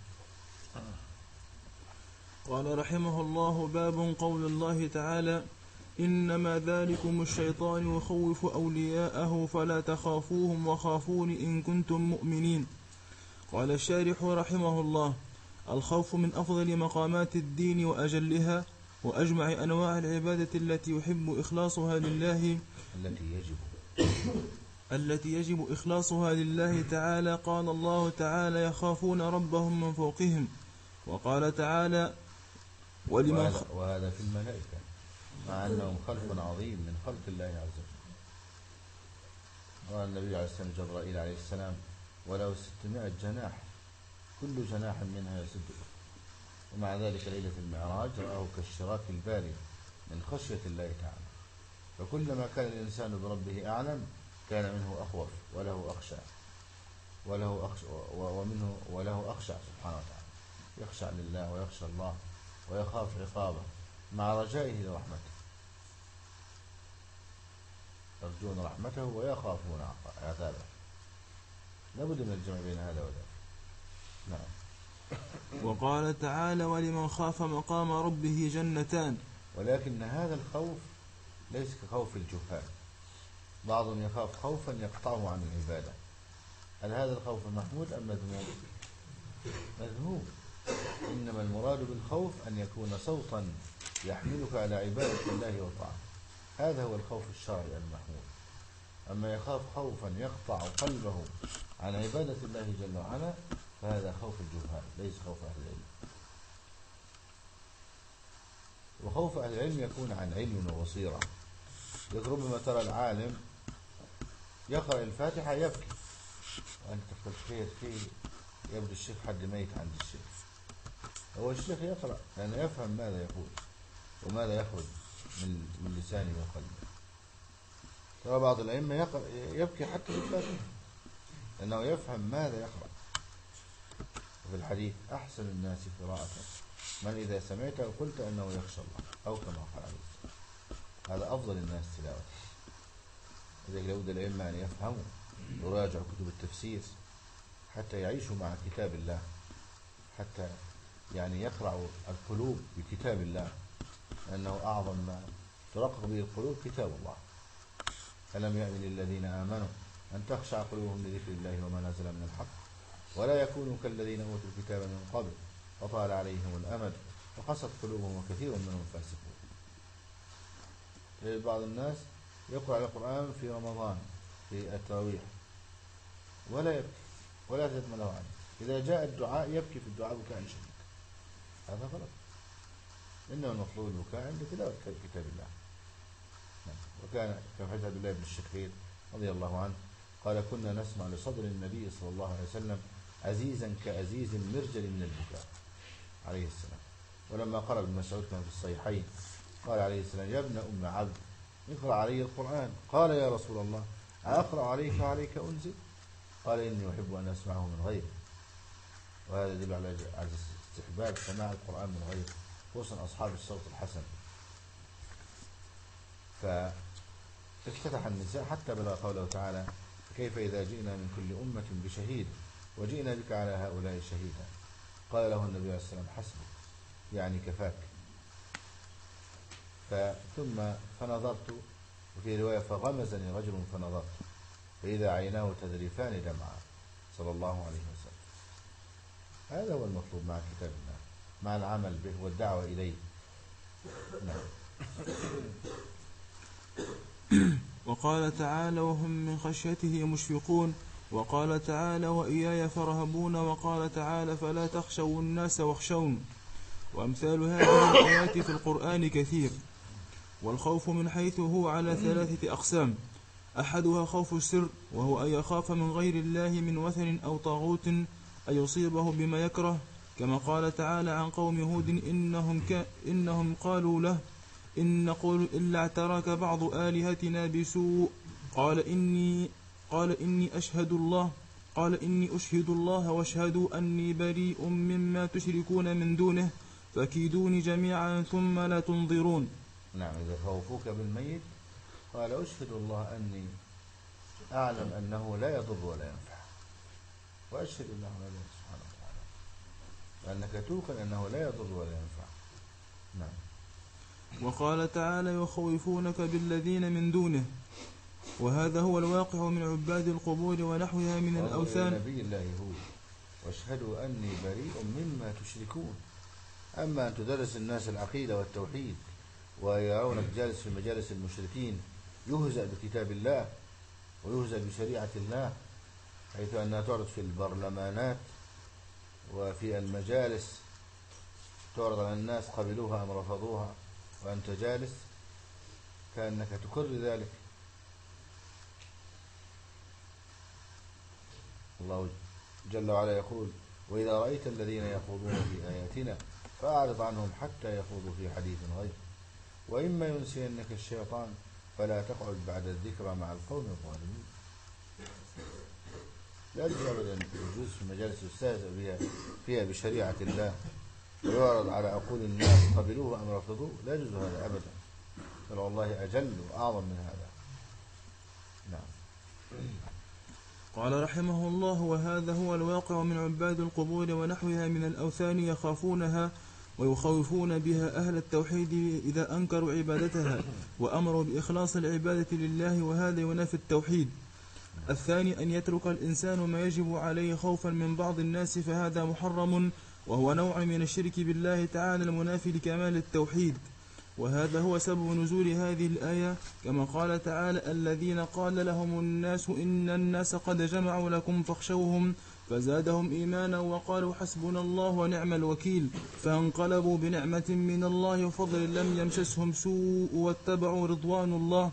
قال رحمه الله باب قول الله تعالى إنما ذلكم الشيطان يخوف أولياءه فلا تخافوهم وخافون إن كنتم مؤمنين. قال الشارح رحمه الله الخوف من أفضل مقامات الدين وأجلها وأجمع أنواع العبادة التي يحب إخلاصها لله التي يجب التي يجب إخلاصها لله تعالى. قال الله تعالى يخافون ربهم من فوقهم. وقال تعالى ولمن وهذا, وهذا في الملائكة مع أنهم خلق عظيم من خلق الله عز وجل. قال النبي عليه السلام جبرائيل عليه السلام ولو ستمائة جناح كل جناح منها يسده. ومع ذلك ليلة المعراج رآه كالشراك البارد من خشية الله تعالى. فكلما كان الإنسان بربه أعلم كان منه أخوف وله أخشى وله أخشى ومنه وله أخشى سبحانه وتعالى. يخشع لله ويخشى الله ويخاف عقابه مع رجائه لرحمته. يرجون رحمته ويخافون عذابه. لابد من الجمع بين هذا وذاك. نعم. وقال تعالى ولمن خاف مقام ربه جنتان. ولكن هذا الخوف ليس كخوف الجهال. بعضهم يخاف خوفا يقطعه عن العبادة. هل هذا الخوف محمود أم مذموم؟ مذموم. إنما المراد بالخوف أن يكون صوتا يحملك على عبادة الله وطاعته. هذا هو الخوف الشرعي المحمود. أما يخاف خوفا يقطع قلبه عن عبادة الله جل وعلا فهذا خوف الجهال ليس خوف أهل العلم. وخوف أهل العلم يكون عن علم وبصيرة. ربما ترى العالم يقرأ الفاتحة يبكي وأنت تقول خير خير يبدو الشيخ حد ميت عند الشيخ. هو الشيخ يقرأ لأنه يفهم ماذا يقول وماذا يخرج من من لسانه وقلبه. ترى بعض الأئمة يبكي حتى في الفاتحة لأنه يفهم ماذا يقرأ. وفي الحديث أحسن الناس قراءة من إذا سمعته قلت أنه يخشى الله أو كما قال عليه السلام. هذا أفضل الناس تلاوة. إذا لابد الأئمة أن يفهموا ويراجعوا كتب التفسير حتى يعيشوا مع كتاب الله حتى يعني يقرأوا القلوب بكتاب الله لأنه أعظم ما ترقق به القلوب كتاب الله. ألم يأن للذين آمنوا أن تخشع قلوبهم لذكر الله وما نزل من الحق ولا يكونوا كالذين أوتوا الكتاب من قبل وطال عليهم الأمد وقست قلوبهم وكثير منهم فاسقون. بعض الناس يقرأ القرآن في رمضان في التراويح ولا يبكي ولا تتم له عنه. إذا جاء الدعاء يبكي في الدعاء بكاء شديد. هذا غلط. إنما المطلوب البكاء عند تلاوة كتاب الله. وكان كما حديث عبد الله بن الشخير رضي الله عنه قال كنا نسمع لصدر النبي صلى الله عليه وسلم عزيزا كعزيز المرجل من البكاء عليه السلام. ولما قرأ ابن مسعود كان في الصحيحين قال عليه السلام يا ابن أم عبد اقرأ علي القرآن. قال يا رسول الله أقرأ عليك وعليك أنزل؟ قال إني أحب أن أسمعه من غيره. وهذا يدل على استحباب سماع القرآن من غيره خصوصا أصحاب الصوت الحسن. فافتتح النساء حتى بلغ قوله تعالى كيف إذا جئنا من كل أمة بشهيد وجئنا بك على هؤلاء شهيدا. قال له النبي عليه السلام حسبك يعني كفاك. ثم فنظرت وفي رواية فغمزني رجل فنظرت فإذا عيناه تذرفان دمعا صلى الله عليه وسلم. هذا هو المطلوب مع كتاب الله مع العمل به والدعوة إليه. نعم. وقال تعالى وهم من خشيته مشفقون. وقال تعالى وإياي فارهبون. وقال تعالى فلا تخشوا الناس واخشون. وأمثال هذه الآيات في القرآن كثير. والخوف من حيث هو على ثلاثة أقسام. أحدها خوف السر، وهو أن يخاف من غير الله من وثن أو طاغوت أن يصيبه بما يكره، كما قال تعالى عن قوم هود إنهم, ك... إنهم قالوا له إن نقول إلا اعتراك بعض آلهتنا بسوء قال إني قال إني أشهد الله قال إني أشهد الله واشهدوا أني بريء مما تشركون من دونه فكيدوني جميعا ثم لا تنظرون. نعم. إذا خوفوك بالميت قال أشهد الله أني أعلم أنه لا يضر ولا ينفع، وأشهد الله سبحانه وتعالى لأنك توقن أنه لا يضر ولا ينفع. نعم. وقال تعالى يخوفونك بالذين من دونه، وهذا هو الواقع من عباد القبور ونحوها من الأوثان. نبي الله هود واشهدوا أني بريء مما تشركون. أما أن تدرس الناس العقيدة والتوحيد ويرونك جالس في مجالس المشركين يهزأ بكتاب الله ويهزأ بشريعة الله، حيث أنها تعرض في البرلمانات وفي المجالس، تعرض على الناس قبلوها أم رفضوها وأنت جالس كأنك تكر ذلك. الله جل وعلا يقول وإذا رأيت الذين يخوضون في آياتنا فأعرض عنهم حتى يخوضوا في حديث غيره وإما ينسينك الشيطان فلا تقعد بعد الذكرى مع القوم الظالمين. لا يجوز أبدا يجوز في مجالس يستهزأ بها فيها بشريعة الله ويعرض على عقول الناس قبلوه أم رفضوه، لا يجوز هذا أبدا، بل والله أجل وأعظم من هذا. نعم. قال رحمه الله وهذا هو الواقع من عباد القبور ونحوها من الأوثان يخافونها ويخوفون بها أهل التوحيد إذا أنكروا عبادتها وأمروا بإخلاص العبادة لله، وهذا ينافي التوحيد. الثاني أن يترك الإنسان ما يجب عليه خوفا من بعض الناس، فهذا محرم وهو نوع من الشرك بالله تعالى المنافي لكمال التوحيد، وهذا هو سبب نزول هذه الآية، كما قال تعالى الذين قال لهم الناس إن الناس قد جمعوا لكم فاخشوهم فزادهم إيمانا وقالوا حسبنا الله ونعم الوكيل، فانقلبوا بنعمة من الله وفضل لم يمسسهم سوء واتبعوا رضوان الله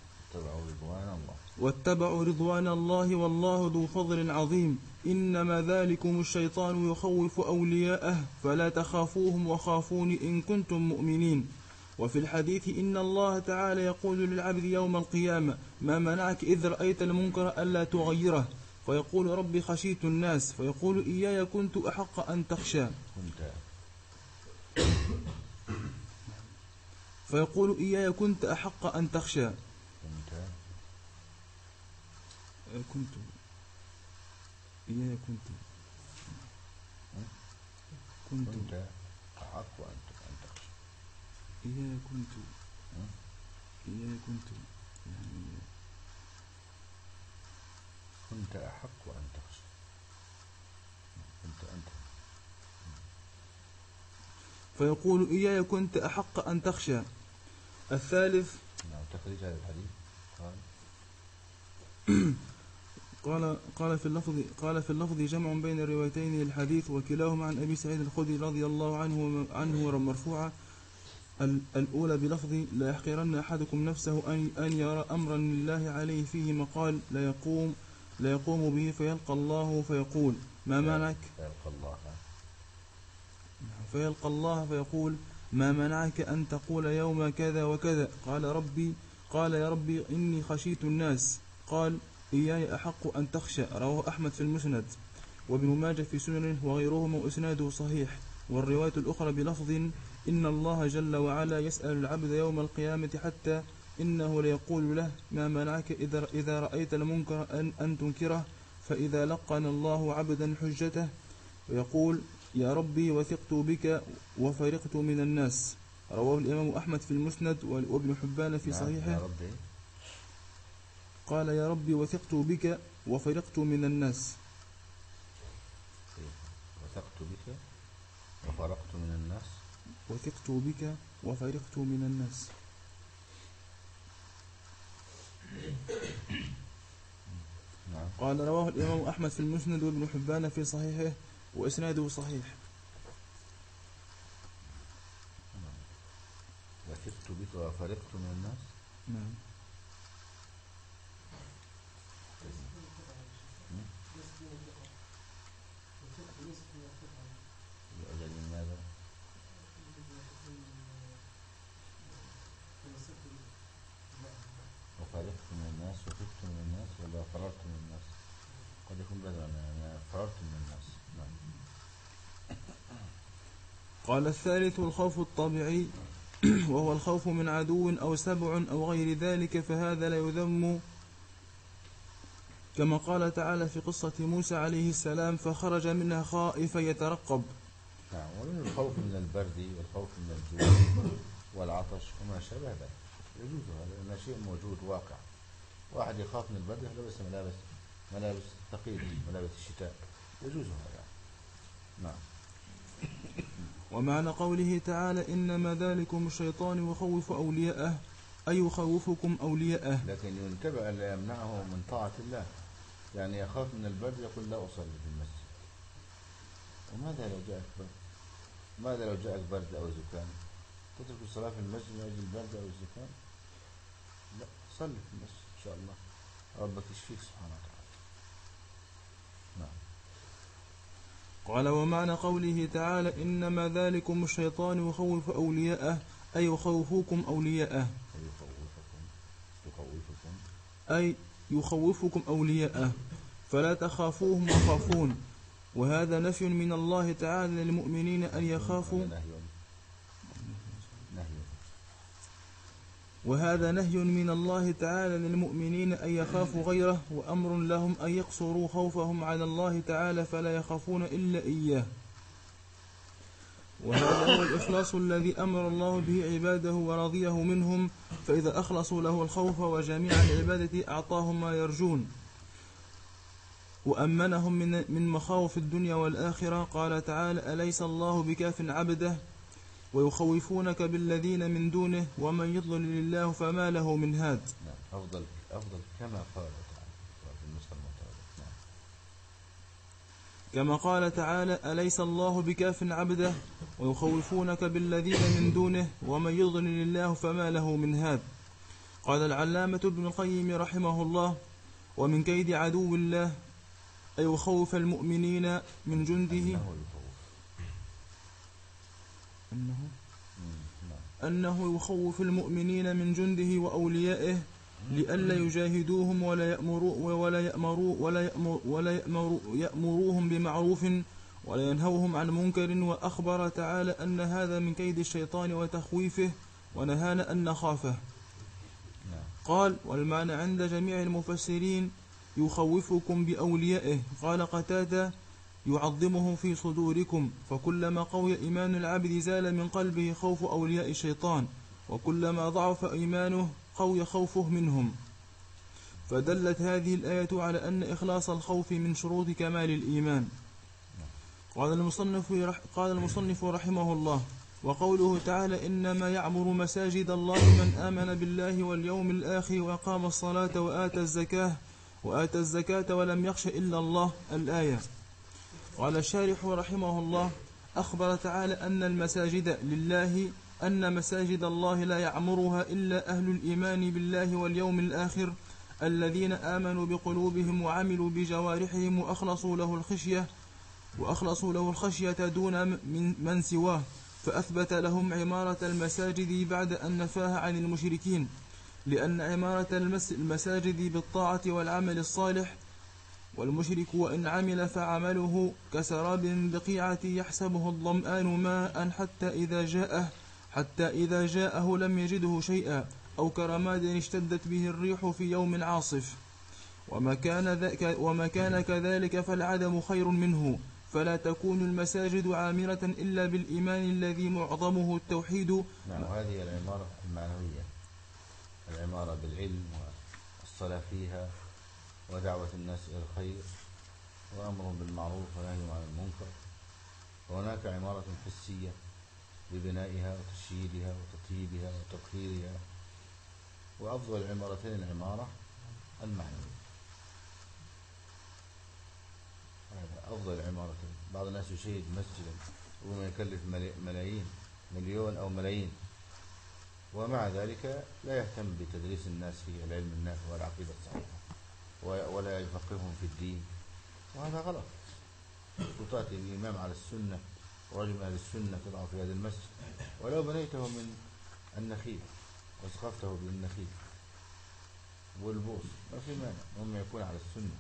واتبعوا رضوان الله والله ذو فضل عظيم. إنما ذلكم الشيطان يخوف أولياءه فلا تخافوهم وخافون إن كنتم مؤمنين. وفي الحديث إن الله تعالى يقول للعبد يوم القيامة ما منعك إذ رأيت المنكر ألا تغيره، فيقول ربي خشيت الناس، فيقول إياي كنت أحق أن تخشى فيقول إياي كنت أحق أن تخشى كنت إياي كنت كنت أحق أن تخشى إياي كنت إياي كنت يعني كنت أحق أن تخشى كنت أنت. فيقول إياي كنت أحق أن تخشى. الثالث نعم. تخريج هذا الحديث قال قال قال في اللفظ قال في اللفظ جمع بين الروايتين للحديث وكلاهما عن أبي سعيد الخدري رضي الله عنه عنه مرفوعا. الأولى بلفظ لا يحقرن أحدكم نفسه أن أن يرى أمرا لله عليه فيه مقال لا يقوم لا يقوم به فيلقى الله فيقول ما منعك فيلقى الله فيلقى الله فيقول ما منعك أن تقول يوم كذا وكذا؟ قال ربي قال يا ربي إني خشيت الناس. قال إياي أحق أن تخشى. رواه أحمد في المسند وابن ماجه في سننه وغيرهما وإسناده صحيح. والرواية الأخرى بلفظ إن الله جل وعلا يسأل العبد يوم القيامة حتى إنه ليقول له ما منعك إذا, إذا رأيت المنكر أن, أن تنكره، فإذا لقن الله عبدا حجته ويقول يا ربي وثقت بك وفرقت من الناس. رواه الإمام أحمد في المسند وابن حبان في صحيحه. قال يا ربي وثقت بك وفرقت من الناس. وثقت بك وفرقت من وثقت بك وفرقت من الناس. قال رواه الإمام أحمد في المسند وابن حبان في صحيحه وإسناده صحيح. وثقت بك وفرقت من الناس. نعم. لأجل ماذا؟ وفرقت من الناس وثقت من الناس ولا فررت من الناس؟ قد يكون بدلا يعني فررت من الناس. نعم. قال الثالث الخوف الطبيعي وهو الخوف من عدو أو سبع أو غير ذلك، فهذا لا يذم، كما قال تعالى في قصة موسى عليه السلام فخرج منها خائفا يترقب. نعم. ومن الخوف من البرد والخوف من الجوع والعطش وما شابه ذلك يجوز هذا لأنه شيء موجود واقع. واحد يخاف من البرد يلبس ملابس ملابس ثقيلة ملابس الشتاء يجوز هذا. نعم. ومعنى قوله تعالى إنما ذلكم الشيطان يخوف أولياءه أي يخوفكم أولياءه. لكن ينتبه ألا يمنعه من طاعة الله، يعني يخاف من البرد يقول لا أصلي في المسجد. وماذا لو جاءك برد؟ ماذا لو جاءك برد أو زكام؟ تترك الصلاة في المسجد من أجل البرد أو الزكام؟ لا، صلي في المسجد إن شاء الله ربك يشفيك سبحانه وتعالى. نعم. قال ومعنى قوله تعالى إنما ذلكم الشيطان يخوف أولياءه أي يخوفكم أولياءه يخوفكم يخوفكم أي يخوفكم أولياءه فلا تخافوهم وخافون. وهذا نفي من الله تعالى للمؤمنين أن يخافوا وهذا نهي من الله تعالى للمؤمنين أن يخافوا غيره، وأمر لهم أن يقصروا خوفهم على الله تعالى فلا يخافون إلا إياه. وهذا هو الإخلاص الذي أمر الله به عباده ورضيه منهم، فإذا أخلصوا له الخوف وجميع العبادة أعطاهم ما يرجون وأمنهم من من مخاوف الدنيا والآخرة. قال تعالى أليس الله بكاف عبده ويخوفونك بالذين من دونه ومن يضلل الله فما له من هاد. نعم. أفضل أفضل كما قال تعالى في النسخة المعتمدة. نعم. كما قال تعالى أليس الله بكاف عبده ويخوفونك بالذين من دونه ومن يضلل الله فما له من هاد. قال العلامة ابن القيم رحمه الله ومن كيد عدو الله أي يخوف المؤمنين من جنده أنه أنه يخوف المؤمنين من جنده وأوليائه لئلا يجاهدوهم ولا يأمروا ولا يأمروا ولا يأمر ولا يأمروا يأمروهم بمعروف ولا ينهوهم عن منكر. وأخبر تعالى أن هذا من كيد الشيطان وتخويفه ونهانا أن نخافه. قال والمعنى عند جميع المفسرين يخوفكم بأوليائه. قال قتادة يعظمهم في صدوركم، فكلما قوي إيمان العبد زال من قلبه خوف أولياء الشيطان، وكلما ضعف إيمانه قوي خوفه منهم. فدلت هذه الآية على أن إخلاص الخوف من شروط كمال الإيمان. قال المصنف, قال المصنف رحمه الله وقوله تعالى إنما يعمر مساجد الله من آمن بالله واليوم الآخر وأقام الصلاة وآتى الزكاة وآتى الزكاة ولم يخش إلا الله الآية. قال الشارح رحمه الله أخبر تعالى أن المساجد لله أن مساجد الله لا يعمرها إلا أهل الإيمان بالله واليوم الآخر الذين آمنوا بقلوبهم وعملوا بجوارحهم وأخلصوا له الخشية وأخلصوا له الخشية دون من, من سواه، فأثبت لهم عمارة المساجد بعد أن نفاها عن المشركين، لأن عمارة المساجد بالطاعة والعمل الصالح، والمشرك وإن عمل فعمله كسراب بقيعة يحسبه الظمآن ماء حتى إذا جاءه حتى إذا جاءه لم يجده شيئا، أو كرماد اشتدت به الريح في يوم عاصف. وما كان, ذاك وما كان كذلك فالعدم خير منه، فلا تكون المساجد عامرة إلا بالإيمان الذي معظمه التوحيد. نعم. وهذه العمارة المعنوية، العمارة بالعلم والصلاة فيها ودعوة الناس إلى الخير وأمر بالمعروف ونهي عن المنكر. وهناك عمارة حسية ببنائها وتشييدها وتطييبها وتطهيرها. وأفضل العمارتين العمارة المعنوية، هذا أفضل العمارتين. بعض الناس يشيد مسجدا وما يكلف ملايين، مليون أو ملايين، ومع ذلك لا يهتم بتدريس الناس في العلم النافع والعقيدة الصحيحة ولا يفقههم في الدين، وهذا غلط. وتأتي الإمام على السنة ورجل من أهل السنة تضع في هذا المسجد، ولو بنيته من النخيل وسقفته بالنخيل والبوص ما في مانع، هم يكون على السنة.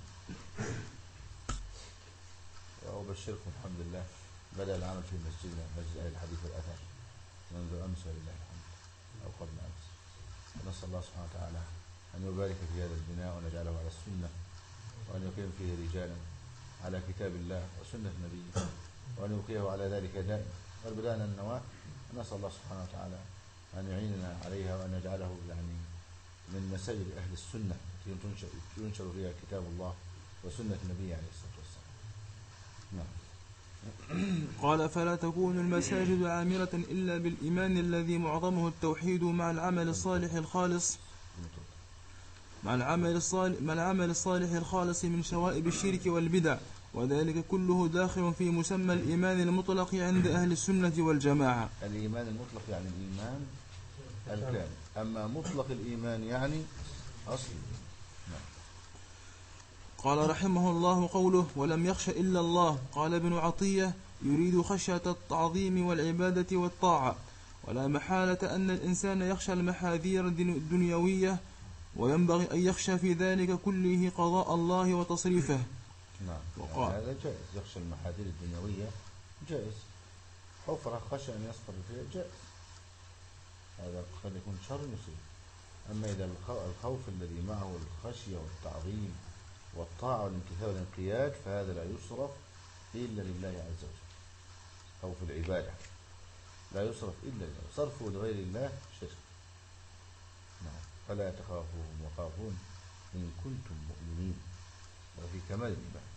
وأبشركم الحمد لله بدأ العمل في مسجدنا، مسجد أهل الحديث والأثر، منذ أمس ولله الحمد أو قبل أمس. ونسأل الله سبحانه وتعالى أن يبارك في هذا البناء ونجعله على السنة، وأن يقيم فيه رجالا على كتاب الله وسنة نبيه، وأن يبقيه على ذلك دائما. وبدأنا النواة، نسأل الله سبحانه وتعالى أن يعيننا عليها وأن يجعله يعني من مساجد أهل السنة التي ينشر فيها كتاب الله وسنة النبي عليه الصلاة والسلام. نعم. قال: فلا تكون المساجد عامرة إلا بالإيمان الذي معظمه التوحيد مع العمل الصالح الخالص مع العمل الصالح مع العمل الصالح الخالص من شوائب الشرك والبدع، وذلك كله داخل في مسمى الإيمان المطلق عند أهل السنة والجماعة. الإيمان المطلق يعني الإيمان الكامل، أما مطلق الإيمان يعني أصل. قال رحمه الله: قوله ولم يخش إلا الله. قال ابن عطية: يريد خشية التعظيم والعبادة والطاعة، ولا محالة أن الإنسان يخشى المحاذير الدنيوية، وينبغي أن يخشى في ذلك كله قضاء الله وتصريفه. نعم. وقال هذا جائز، يخشى المحاذير الدنيوية جائز. حفرة خشى أن يسقط فيها جائز، هذا قد يكون شر يصيب. أما إذا الخوف الذي معه الخشية والتعظيم والطاعة والامتثال والانقياد فهذا لا يصرف إلا لله عز وجل. خوف العبادة لا يصرف إلا لله، صرفه لغير الله شرك. نعم. فلا تخافوهم وخافون إن كنتم مؤمنين، وفي كمال الإيمان.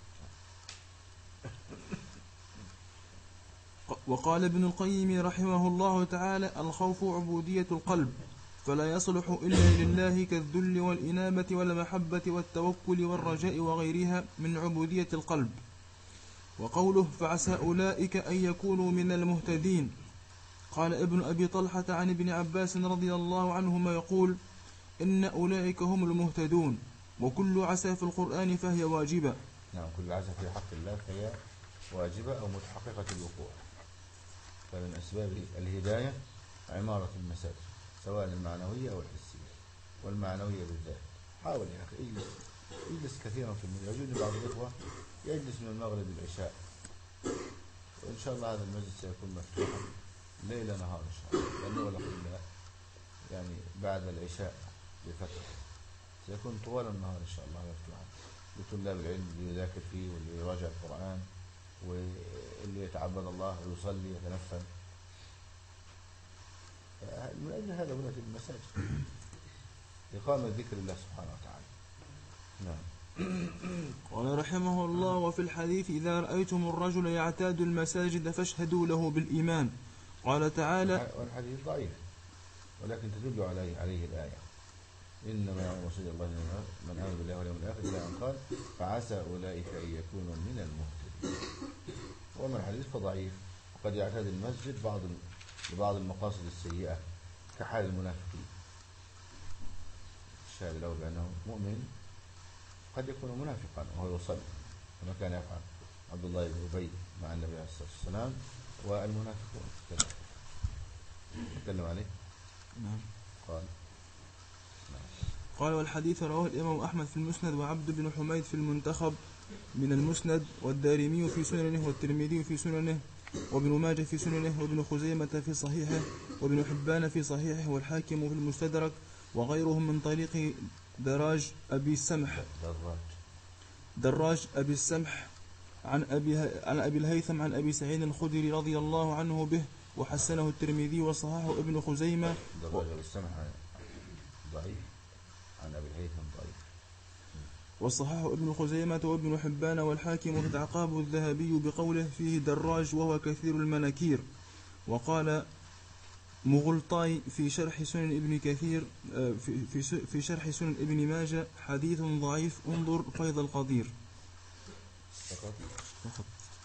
وقال ابن القيم رحمه الله تعالى: الخوف عبودية القلب، فلا يصلح إلا لله كالذل والإنابة والمحبة والتوكل والرجاء وغيرها من عبودية القلب. وقوله: فعسى أولئك أن يكونوا من المهتدين. قال ابن أبي طلحة عن ابن عباس رضي الله عنهما يقول: إن أولئك هم المهتدون. وكل عسى في القرآن فهي واجبة. نعم، كل عسى في حق الله فهي واجبة أو متحققة الوقوع. فمن أسباب الهداية عمارة المساجد، سواء المعنوية أو الحسية. والمعنوية بالذات حاول يا أخي اجلس اجلس كثيرا في المسجد. يجوز بعض الإخوة يجلس من المغرب للعشاء، وإن شاء الله هذا المسجد سيكون مفتوحا ليل نهار إن شاء الله، لأنه ولا قل يعني بعد العشاء بفترة سيكون طوال النهار إن شاء الله مفتوحا لطلاب العلم، اللي يذاكر فيه واللي يراجع القرآن واللي يتعبد الله ويصلي يتنفل. من أجل هذا بنيت المساجد إقامة ذكر الله سبحانه وتعالى. نعم. قال رحمه الله: وفي الحديث: إذا رأيتم الرجل يعتاد المساجد فاشهدوا له بالإيمان. قال تعالى: والحديث ضعيف ولكن تدل عليه عليه الآية: إنما يعلم مسجد الله من آمن بالله واليوم الآخر، إلى أن قال: فعسى أولئك أن يكونوا من المهتدين. وأما الحديث فضعيف، وقد يعتاد المسجد بعض لبعض المقاصد السيئة كحال المنافقين. الشاهد له بأنه مؤمن قد يكون منافقا وهو يصلي، كما كان يفعل عبد الله بن أبي مع النبي عليه الصلاة والسلام. والمنافقون تكلم عليه. نعم. قال قال: والحديث رواه الإمام أحمد في المسند، وعبد بن حميد في المنتخب من المسند، والدارمي في سننه، والترمذي في سننه، وابن ماجه في سننه، وابن خزيمة في صحيحه، وابن حبان في صحيحه، والحاكم في المستدرك، وغيرهم من طريق دراج أبي السمح دراج دراج أبي السمح عن أبي عن أبي الهيثم عن أبي سعيد الخدري رضي الله عنه به، وحسنه الترمذي وصححه ابن خزيمة. دراج أبي السمح ضعيف، عن أبي الهيثم ضعيف، وصححه ابن خزيمة وابن حبان والحاكم في عقاب الذهبي بقوله: فيه دراج وهو كثير المناكير. وقال مغلطاي في شرح سنن ابن كثير في في في شرح سنن ابن ماجه حديث ضعيف، انظر فيض القدير. فقط.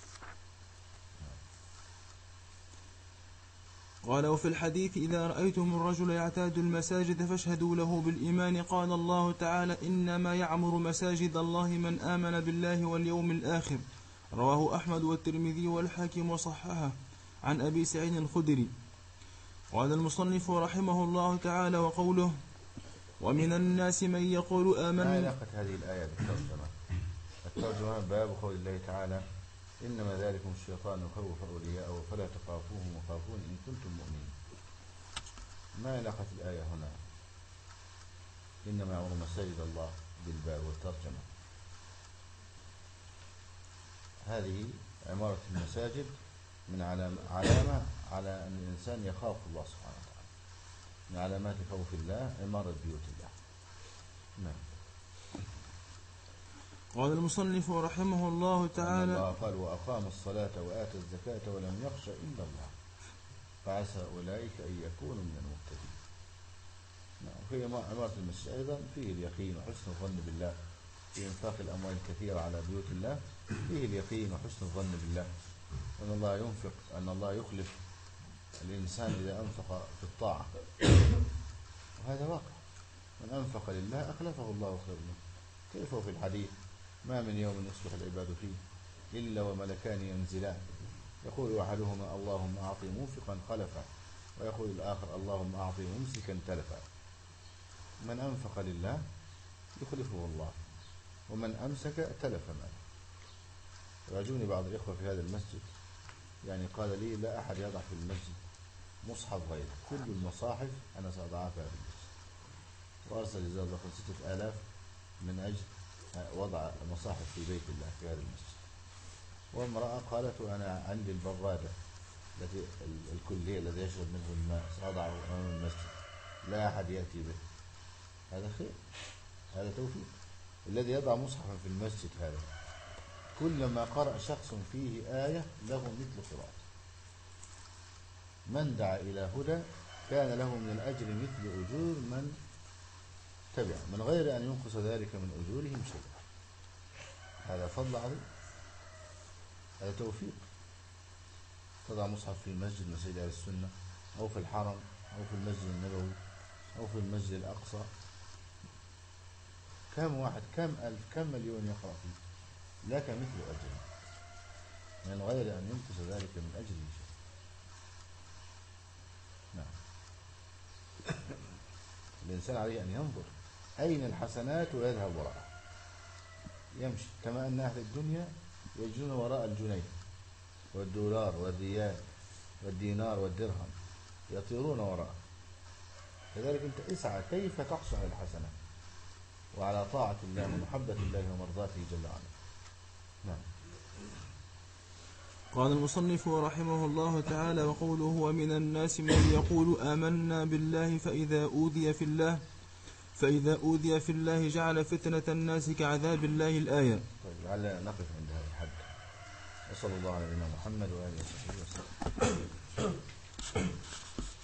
قال: وفي الحديث: إذا رأيتم الرجل يعتاد المساجد فاشهدوا له بالإيمان. قال الله تعالى: إنما يعمر مساجد الله من آمن بالله واليوم الآخر. رواه أحمد والترمذي والحاكم وصححه عن أبي سعيد الخدري. قال المصنف رحمه الله تعالى: وقوله: ومن الناس من يقول آمنا. ما علاقة هذه الآية بالترجمة؟ الترجمة باب قول الله تعالى: إنما ذلكم الشيطان يخوف أولياءه فلا تخافوهم وخافون إن كنتم مؤمنين. ما علاقة الآية هنا إنما يعمر مساجد الله بالباب والترجمة؟ هذه عمارة المساجد من علامة على أن الإنسان يخاف الله سبحانه وتعالى. من علامات خوف الله عمارة بيوت الله. نعم. قال المصنف رحمه الله تعالى: الله قال: وأقام الصلاة وآتى الزكاة ولم يخش إلا الله فعسى أولئك أن يكونوا من المهتدين. نعم. في عمارة المسجد أيضا فيه اليقين وحسن الظن بالله، في إنفاق الأموال الكثيرة على بيوت الله فيه اليقين وحسن الظن بالله، أن الله ينفق، أن الله يخلف الإنسان إذا أنفق في الطاعة، وهذا واقع. من أنفق لله أخلفه الله خير منه. كيف في الحديث: ما من يوم يصبح العباد فيه إلا وملكان ينزلان، يقول أحدهما: اللهم أعطي منفقا خلفا، ويقول الآخر: اللهم أعطي ممسكا تلفا. من أنفق لله يخلفه الله، ومن أمسك تلف ماله. يعجبني بعض الإخوة في هذا المسجد، يعني قال لي: لا أحد يضع في المسجد مصحف غيره، كل المصاحف أنا سأضعها في هذا المسجد. وأرسل جزاه الله ستة آلاف من أجل وضع مصاحف في بيت الله في هذا المسجد. وامرأة قالت: أنا عندي البرادة التي الكلية الذي يشرب منه الماء سأضعه أمام المسجد، لا أحد يأتي به. هذا خير، هذا توفيق. الذي يضع مصحفا في المسجد هذا كلما قرأ شخص فيه آية له مثل قراءته. من دعا إلى هدى كان له من الأجر مثل أجور من تبع، من غير أن ينقص ذلك من أجورهم شيئا. هذا فضل عظيم، هذا توفيق. تضع مصحف في مسجد مسجد أهل السنة، أو في الحرم، أو في المسجد النبوي، أو في المسجد الأقصى. كم واحد، كم ألف، كم مليون يقرأ فيه، لك مثل أجره من غير أن ينقص ذلك من أجره شيء. نعم. الإنسان عليه أن ينظر أين الحسنات ويذهب وراءها، يمشي كما أن أهل الدنيا يجرون وراء الجنيه والدولار والريال والدينار والدرهم، يطيرون وراءه. كذلك أنت اسعى كيف تحصل على الحسنات وعلى طاعة الله ومحبة الله ومرضاته جل وعلا. نعم. قال المصنف رحمه الله تعالى: وقوله: ومن الناس من يقول آمنا بالله فإذا أوذي في الله فإذا أوذي في الله جعل فتنة الناس كعذاب الله. الآية. طيب لعلنا نقف عند هذا الحد. وصلى الله على نبينا محمد وآله وصحبه وسلم.